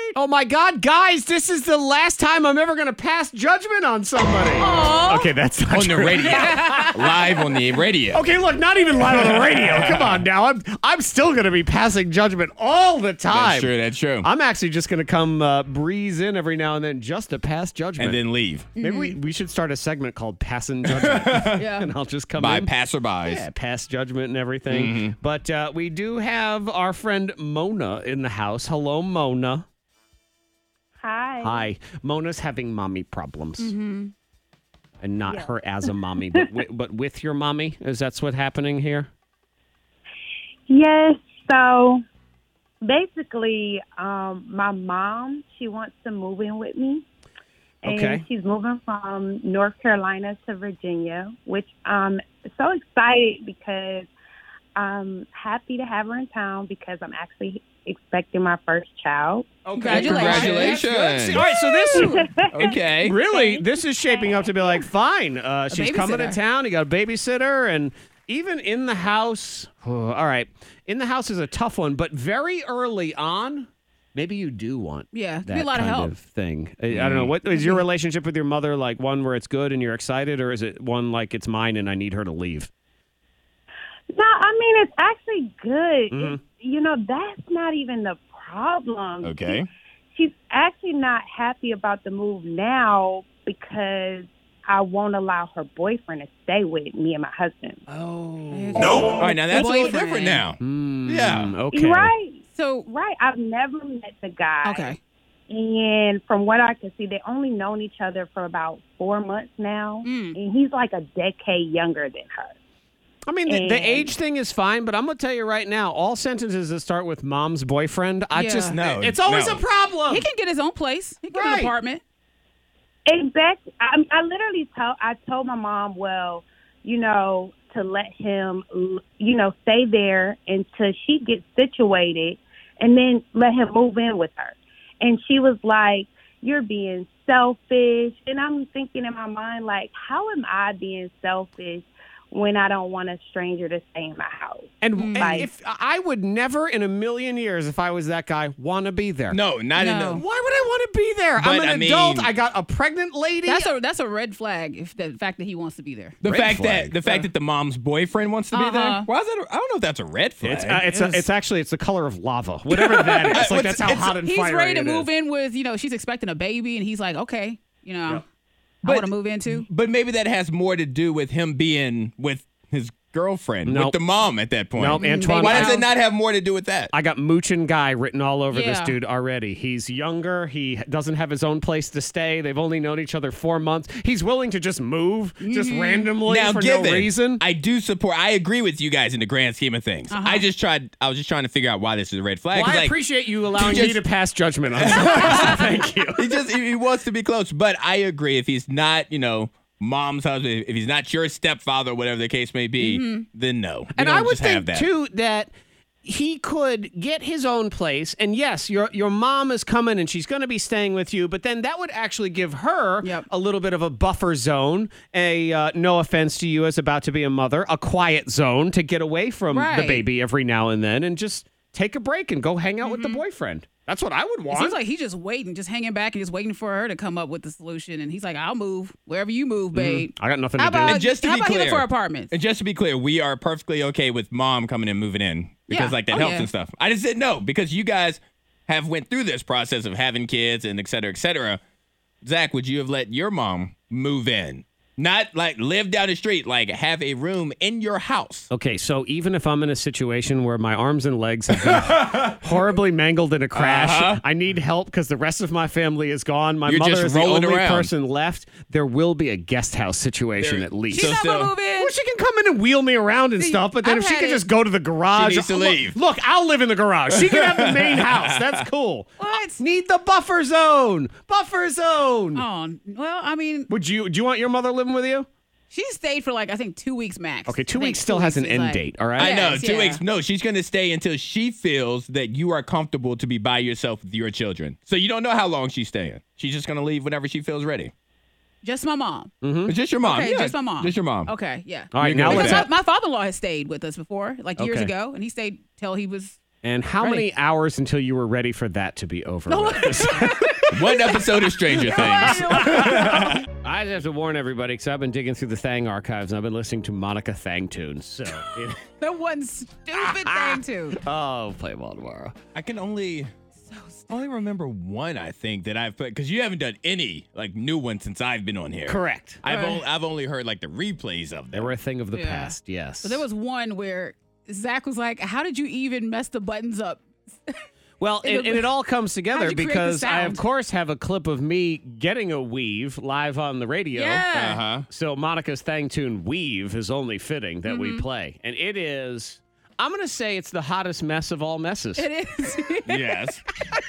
S4: married?
S2: Oh my God, guys, this is the last time I'm ever going to pass judgment on somebody.
S4: Aw.
S2: Okay, that's not
S3: On the
S2: true.
S3: radio. Live on the radio.
S2: Okay, look, not even live on the radio. Come on now. I'm I'm still going to be passing judgment all the time.
S3: That's true. That's true.
S2: I'm actually just going to come uh, breeze in every now and then just to pass judgment.
S3: And then leave.
S2: Maybe we, we should start a segment called Passing Judgment.
S4: Yeah.
S2: And I'll just come
S3: By
S2: in.
S3: passerbys.
S2: Yeah, pass judgment and everything.
S3: Mm-hmm.
S2: But uh, we do have our friend Mona in the house. Hello, Mona.
S11: Hi.
S2: Hi. Mona's having mommy problems.
S4: Mm-hmm.
S2: And not
S11: Yeah.
S2: her as a mommy, but wi- but with your mommy? Is that what's happening here?
S11: Yes. So basically, um, my mom, she wants to move in with me. And
S2: Okay.
S11: she's moving from North Carolina to Virginia, which I'm so excited because I'm happy to have her in town because I'm actually expecting my first child.
S2: Okay.
S4: Congratulations.
S3: Congratulations.
S2: All right, so this
S3: Okay.
S2: really this is shaping up to be like fine. Uh, she's coming to
S4: babysitter.
S2: town. You got a babysitter, and even in the house. oh, all right, in the house is a tough one, but very early on, maybe you do want
S4: Yeah,
S2: that
S4: there'd be a lot of
S2: kind
S4: help.
S2: of thing. I, I don't know. What is your relationship with your mother like? One where it's good and you're excited, or is it one like it's mine and I need her to leave?
S11: No, I mean, it's actually good.
S2: Mhm.
S11: It's, you know, that's not even the problem.
S3: Okay.
S11: She's actually not happy about the move now because I won't allow her boyfriend to stay with me and my husband.
S2: Oh,
S3: No. All right, now that's a little
S4: Boyfriend.
S3: different now.
S2: Mm,
S3: Yeah.
S2: Okay.
S11: Right.
S4: So,
S11: Right. I've never met the guy.
S4: okay.
S11: And from what I can see, they only known each other for about four months now.
S4: Mm.
S11: And he's like a decade younger than her.
S2: I mean, the, the
S11: And-
S2: age thing is fine, but I'm gonna tell you right now, all sentences that start with "mom's boyfriend," I
S4: Yeah.
S2: just
S3: No,
S2: it's always
S3: no.
S2: a problem.
S4: He can get his own place. He can get
S2: Right.
S4: an apartment.
S11: Exactly. I, I literally told I told my mom, well, you know, to let him, you know, stay there until she gets situated, and then let him move in with her. And she was like, "You're being selfish." And I'm thinking in my mind, like, how am I being selfish when I don't want a stranger to stay in my house?
S2: And,
S4: Mm.
S2: and
S11: Like-
S2: if I would never in a million years, if I was that guy, want to be there.
S3: No, not in
S4: No.
S3: the.
S2: Why would I want to be there? I'm
S3: But,
S2: an
S3: I mean-
S2: adult. I got a pregnant lady.
S4: That's a that's a red flag. If the fact that he wants to be there.
S3: The
S2: Red
S3: fact
S2: flag.
S3: that the fact that the mom's boyfriend wants to be there.
S4: Uh-huh.
S3: Why is that? A, I don't know if that's a red flag.
S2: it's uh, it's, a, it's actually it's the color of lava, whatever that is. Like
S3: What's-
S2: that's how
S3: it's-
S2: hot and
S4: He's
S2: fiery
S4: ready to
S2: it
S4: move
S2: is.
S4: in with, you know, she's expecting a baby, and he's like, okay, you know, I
S3: But-
S4: want to move in too.
S3: But maybe that has more to do with him being with his girlfriend,
S2: Nope.
S3: with the mom at that point.
S2: Nope, Antoine.
S3: Why does
S4: Wow.
S3: it not have more to do with that?
S2: I got Moochin Guy written all over this
S4: Yeah.
S2: dude already. He's younger. He doesn't have his own place to stay. They've only known each other four months. He's willing to just move, just randomly
S3: now,
S2: for
S3: given,
S2: no reason.
S3: I do support. I agree with you guys in the grand scheme of things.
S4: Uh-huh.
S3: I just tried. I was just trying to figure out why this is a red flag.
S2: Well,
S3: 'cause,
S2: I
S3: like,
S2: appreciate you allowing
S3: just-
S2: me to pass judgment on something. so thank you.
S3: he just he he wants to be close. But I agree. If he's not, you know, mom's husband, if he's not your stepfather, whatever the case may be, then no. You
S2: And
S3: don't
S2: I would
S3: just have
S2: think
S3: that.
S2: too that he could get his own place, and yes, your your mom is coming and she's going to be staying with you, but then that would actually give her
S4: Yep.
S2: a little bit of a buffer zone, a uh, no offense to you as about to be a mother, a quiet zone to get away from the
S4: Right.
S2: baby every now and then, and just take a break and go hang out with the boyfriend. That's what I would
S4: It
S2: want.
S4: seems like he's just waiting, just hanging back and just waiting for her to come up with the solution. And he's like, I'll move wherever you move, babe.
S2: I got nothing
S4: How
S2: to do.
S4: about,
S3: And just to
S4: how
S3: be
S4: about he look
S3: clear-
S4: for apartments?
S3: And just to be clear, we are perfectly okay with mom coming and moving in because
S4: Yeah.
S3: like that
S4: Oh,
S3: helps
S4: yeah.
S3: and stuff. I just didn't know because you guys have went through this process of having kids and et cetera, et cetera. Zach, would you have let your mom move in? Not like live down the street, like have a room in your house.
S2: Okay, so even if I'm in a situation where my arms and legs have been horribly mangled in a crash,
S3: Uh-huh.
S2: I need help because the rest of my family is gone. My
S3: You're
S2: mother
S3: just
S2: is the
S3: rolling
S2: only
S3: around.
S2: person left. There will be a guest house situation
S3: There-
S2: at least.
S4: She's
S3: So
S4: not
S3: still-
S4: gonna move in.
S2: Well, she can come in and wheel me around and
S4: See,
S2: stuff, but then
S4: I've
S2: if she
S4: had
S2: could
S4: it-
S2: just go to the garage,
S3: She needs to
S2: look,
S3: leave.
S2: Look, I'll live in the garage. She can have the main house. That's cool.
S4: What?
S2: Need the buffer zone. Buffer zone.
S4: Oh, well, I mean,
S2: Would you? Do you want your mother living with you?
S4: she stayed for like, I think, two weeks max.
S2: Okay, two
S4: I think
S2: weeks still
S4: two
S2: has an
S4: weeks is
S2: end
S4: like-
S2: date. All right.
S3: I know,
S4: Yes,
S3: two
S4: yeah.
S3: weeks. No, she's going to stay until she feels that you are comfortable to be by yourself with your children. So you don't know how long she's staying. She's just going to leave whenever she feels ready.
S4: Just my mom.
S3: It's just your mom.
S4: Okay,
S3: Yeah,
S4: just my mom.
S3: Just your mom.
S4: Okay, yeah.
S2: All right.
S3: You're
S2: Now
S3: good with
S2: let's.
S4: Because
S3: that.
S4: my, my father-in-law has stayed with us before, like years
S2: Okay.
S4: ago, and he stayed till he was
S2: And how
S4: Right.
S2: many hours until you were ready for that to be over?
S4: No.
S2: with?
S3: One episode of Stranger Things.
S2: I just have to warn everybody because I've been digging through the Thang archives and I've been listening to Monica Thang tunes. So, it-
S4: That one stupid thing too.
S2: oh, play them all tomorrow.
S3: I can only only remember one, I think, that I've put, because you haven't done any like new ones since I've been on here.
S2: Correct.
S3: I've
S4: Right.
S3: only, I've only heard like the replays of
S2: They
S3: them.
S2: were a thing of the
S4: Yeah.
S2: past. Yes.
S4: But there was one where Zach was like, "How did you even mess the buttons up?"
S2: Well, and, and it all comes together
S4: How'd you create the
S2: because I, of
S4: sound?
S2: course, have a clip of me getting a weave live on the radio.
S4: Yeah.
S3: Uh-huh.
S2: So Monica's Thang tune Weave is only fitting that
S4: Mm-hmm.
S2: we play. And it is, I'm going to say it's the hottest mess of all messes.
S4: It is.
S3: Yes.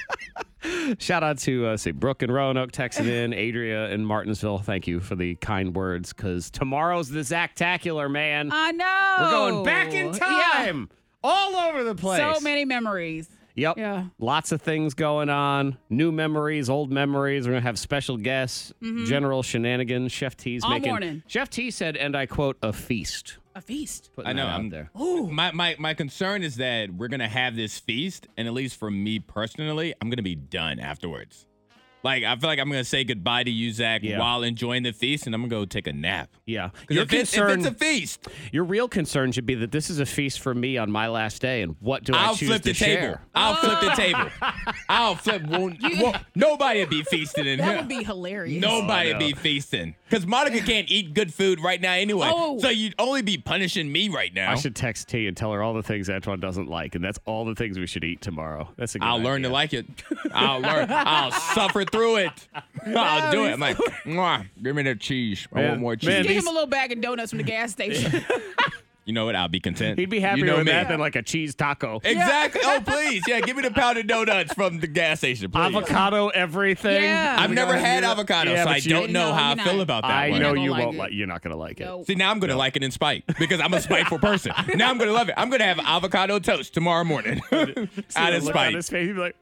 S2: Shout out to, uh, say, Brooke and Roanoke texting in, Adria and Martinsville. Thank you for the kind words because tomorrow's the Zactacular, man.
S4: I know.
S2: We're going back in time all over the place.
S4: So many memories.
S2: Yep.
S4: Yeah.
S2: Lots of things going on. New memories, old memories. We're going to have special guests, general shenanigans. Chef T's
S4: Mm-hmm. All
S2: making.
S4: morning.
S2: Chef T said, and I quote, a feast.
S4: A feast.
S2: Putting
S3: I know.
S2: that out
S3: I'm
S2: there.
S3: My, my my concern is that we're gonna have this feast, and at least for me personally, I'm gonna be done afterwards. Like I feel like I'm gonna say goodbye to you, Zach,
S2: Yeah.
S3: while enjoying the feast, and I'm gonna go take a nap.
S2: Yeah.
S3: 'Cause
S2: Your
S3: if, it's, if
S2: concern,
S3: it's a feast,
S2: your real concern should be that this is a feast for me on my last day, and what do I
S3: I'll
S2: choose
S3: flip
S2: to
S3: the
S2: share?
S3: table. I'll flip the table. I'll flip. Won't, won't, nobody will be feasting in
S4: That
S3: here.
S4: would be hilarious.
S3: Nobody
S2: know.
S3: be feasting. Because Monica can't eat good food right now anyway.
S4: Oh.
S3: So you'd only be punishing me right now.
S2: I should text T and tell her all the things Antoine doesn't like, and that's all the things we should eat tomorrow. That's a good
S3: I'll learn
S2: idea.
S3: to like it. I'll learn. I'll suffer through it. I'll do it. I'm like, Mwah, give me the cheese. I
S2: Man,
S3: want more cheese.
S2: man,
S4: Give
S2: these-
S4: him a little bag of donuts from the gas station.
S3: You know what? I'll be content.
S2: He'd be happier
S3: you know
S2: with
S3: me.
S2: that than like a cheese taco.
S3: Exactly. Oh, please. Yeah, give me the pounded donuts from the gas station, please.
S2: Avocado, everything.
S4: Yeah.
S3: I've never had
S2: Yeah,
S3: avocado,
S2: yeah,
S3: so
S2: but
S3: I
S2: you-
S3: don't know
S4: No,
S3: how I
S4: you're
S3: feel
S4: not.
S3: about that
S2: I
S3: one.
S2: know
S4: You're not
S2: you
S4: gonna
S2: won't
S4: like
S2: like.
S4: it.
S2: You're not gonna like it.
S4: No.
S3: See, now I'm going to like it in spite because I'm a spiteful person. Now I'm going to love it. I'm going to have avocado toast tomorrow morning out
S2: See
S3: of
S2: the look on
S3: spite.
S2: his face, he'd be like,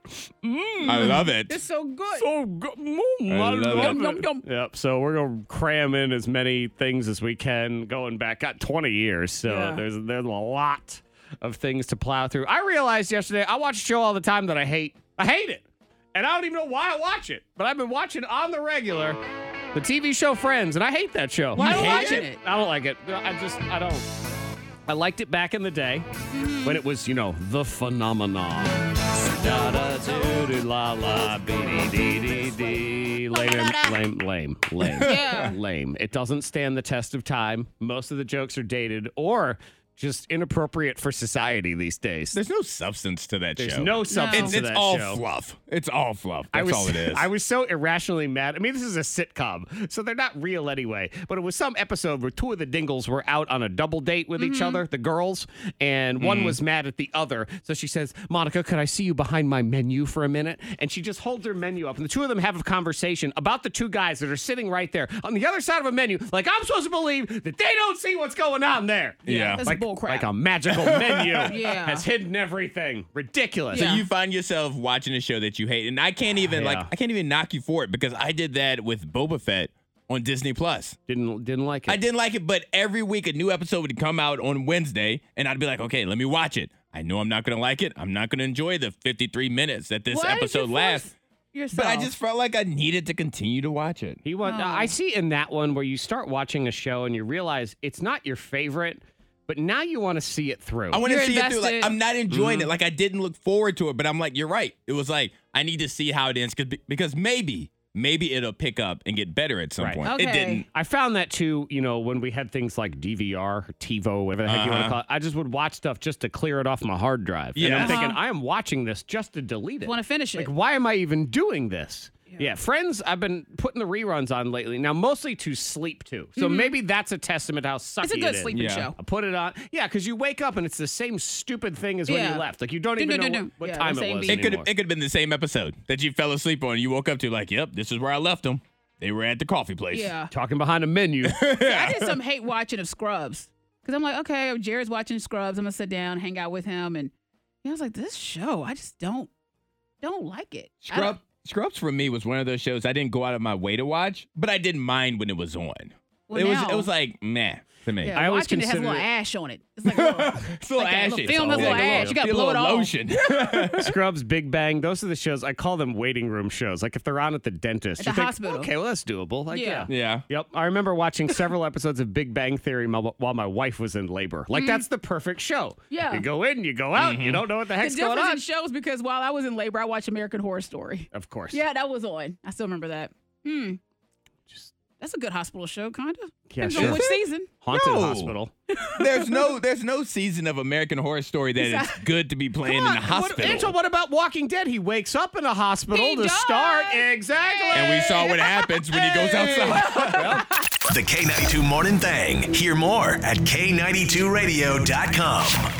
S3: I love it.
S4: It's so good.
S2: "So good, mm, I,
S3: I love
S2: love
S3: it.
S2: it."
S4: Yum, yum, yum.
S2: Yep. So we're gonna cram in as many things as we can, going back got twenty years. So
S4: Yeah.
S2: there's there's a lot of things to plow through. I realized yesterday I watch a show all the time that I hate. I hate it, and I don't even know why I watch it. But I've been watching on the regular the T V show Friends, and I hate that show.
S4: Why
S2: I
S4: you
S2: don't like
S4: watching
S2: it.
S4: it?
S2: I don't like it. I just I don't. I liked it back in the day when it was, you know, the phenomenon. Da da do do la la be dee dee dee dee. Lame, lame, lame, lame,
S4: Yeah.
S2: lame. It doesn't stand the test of time. Most of the jokes are dated or just inappropriate for society these days.
S3: There's no substance to that
S2: There's
S3: show.
S2: no substance
S3: It's,
S2: to
S3: it's
S2: that
S3: all
S2: show.
S3: fluff. It's all fluff. That's
S2: I was,
S3: all it is.
S2: I was so irrationally mad. I mean, this is a sitcom, so they're not real anyway. But it was some episode where two of the Dingles were out on a double date with each other, the girls, and one was mad at the other. So she says, Monica, could I see you behind my menu for a minute? And she just holds her menu up, and the two of them have a conversation about the two guys that are sitting right there on the other side of a menu, like I'm supposed to believe that they don't see what's going on there.
S3: Yeah.
S4: That's
S2: Like,
S4: bullcrap.
S2: like a magical menu
S4: Yeah.
S2: has hidden everything. Ridiculous.
S3: So
S4: Yeah.
S3: you find yourself watching a show that you hate, and I can't even like
S2: Yeah.
S3: I can't even knock you for it because I did that with Boba Fett on Disney Plus.
S2: Didn't didn't like it.
S3: I didn't like it, but every week a new episode would come out on Wednesday, and I'd be like, okay, let me watch it. I know I'm not gonna like it. I'm not gonna enjoy the fifty-three minutes that this
S4: Why did you
S3: episode
S4: force
S3: lasts.
S4: yourself?
S3: But I just felt like I needed to continue to watch it.
S2: He want,
S4: Oh.
S2: I see in that one where you start watching a show and you realize it's not your favorite, but now you want to see it through.
S3: I want to
S4: You're
S3: see it through. Like
S4: invested.
S3: I'm not enjoying
S2: Mm-hmm.
S3: it. Like I didn't look forward to it, but I'm like, you're right. It was like I need to see how it ends because because maybe maybe it'll pick up and get better at some
S2: Right.
S3: point. It
S4: Okay.
S3: didn't.
S2: I found that too, you know, when we had things like D V R, TiVo, whatever the heck you want to
S3: Uh-huh.
S2: call it. I just would watch stuff just to clear it off my hard drive. And
S3: Yeah.
S2: I'm thinking,
S4: Uh-huh.
S2: I am watching this just to delete it.
S4: want to finish it.
S2: Like, why am I even doing this? Yeah. Friends, I've been putting the reruns on lately. Now, mostly to sleep to. So maybe that's a testament how sucky
S4: It's a good
S2: it is.
S4: sleeping
S3: Yeah.
S4: show.
S2: I put it on. Yeah, because you wake up and it's the same stupid thing as when
S4: Yeah.
S2: you left. Like, you don't
S4: Dun,
S2: even
S4: dun,
S2: know
S4: dun,
S2: what, what
S4: dun. Yeah,
S2: time
S4: the
S2: it
S4: same
S2: was
S4: beat.
S3: It could
S2: anymore.
S3: it could have been the same episode that you fell asleep on. You woke up to like, yep, this is where I left them. They were at the coffee place.
S4: Yeah.
S2: Talking behind a menu.
S4: I did some hate watching of Scrubs because I'm like, okay, Jared's watching Scrubs. I'm gonna sit down, hang out with him, and I was like, this show, I just don't don't like it. I
S3: Scrub Scrubs for me was one of those shows I didn't go out of my way to watch, but I didn't mind when it was on.
S4: Well,
S3: it was
S4: now-
S3: it was like meh to me.
S4: Yeah,
S2: I always
S4: watching it has a
S2: consider
S4: little
S2: it-
S4: ash on it. It's like a little,
S3: It's a little
S4: like that
S3: ashy.
S4: little film has a
S3: Yeah,
S4: little ash. You got to
S3: a
S4: blow it
S3: little
S4: off.
S3: lotion.
S2: Scrubs, Big Bang, those are the shows. I call them waiting room shows. Like if they're on at the dentist.
S4: At
S2: you
S4: the
S2: think,
S4: hospital.
S2: Okay, well, that's doable. Like,
S4: Yeah.
S2: yeah.
S3: yeah.
S2: Yep. I remember watching several episodes of Big Bang Theory mo- while my wife was in labor. Like, that's the perfect show.
S4: Yeah.
S2: You go in, you go out, you don't know what the
S4: The
S2: heck's going
S4: difference
S2: on.
S4: in shows because while I was in labor, I watched American Horror Story.
S2: Of course.
S4: Yeah, that was on. I still remember that. Hmm. That's a good hospital show, kind of.
S2: Yeah,
S4: Depends
S2: sure.
S4: on which season.
S2: Haunted
S3: No.
S2: Hospital.
S3: There's no there's no season of American Horror Story that it's good to be playing in the
S2: What,
S3: hospital.
S2: Angel, what about Walking Dead? He wakes up in a hospital
S4: He
S2: to
S4: does.
S2: start. Exactly.
S3: and we saw what happens when he goes outside.
S1: The K ninety-two Morning Thang. Hear more at K ninety two radio dot com.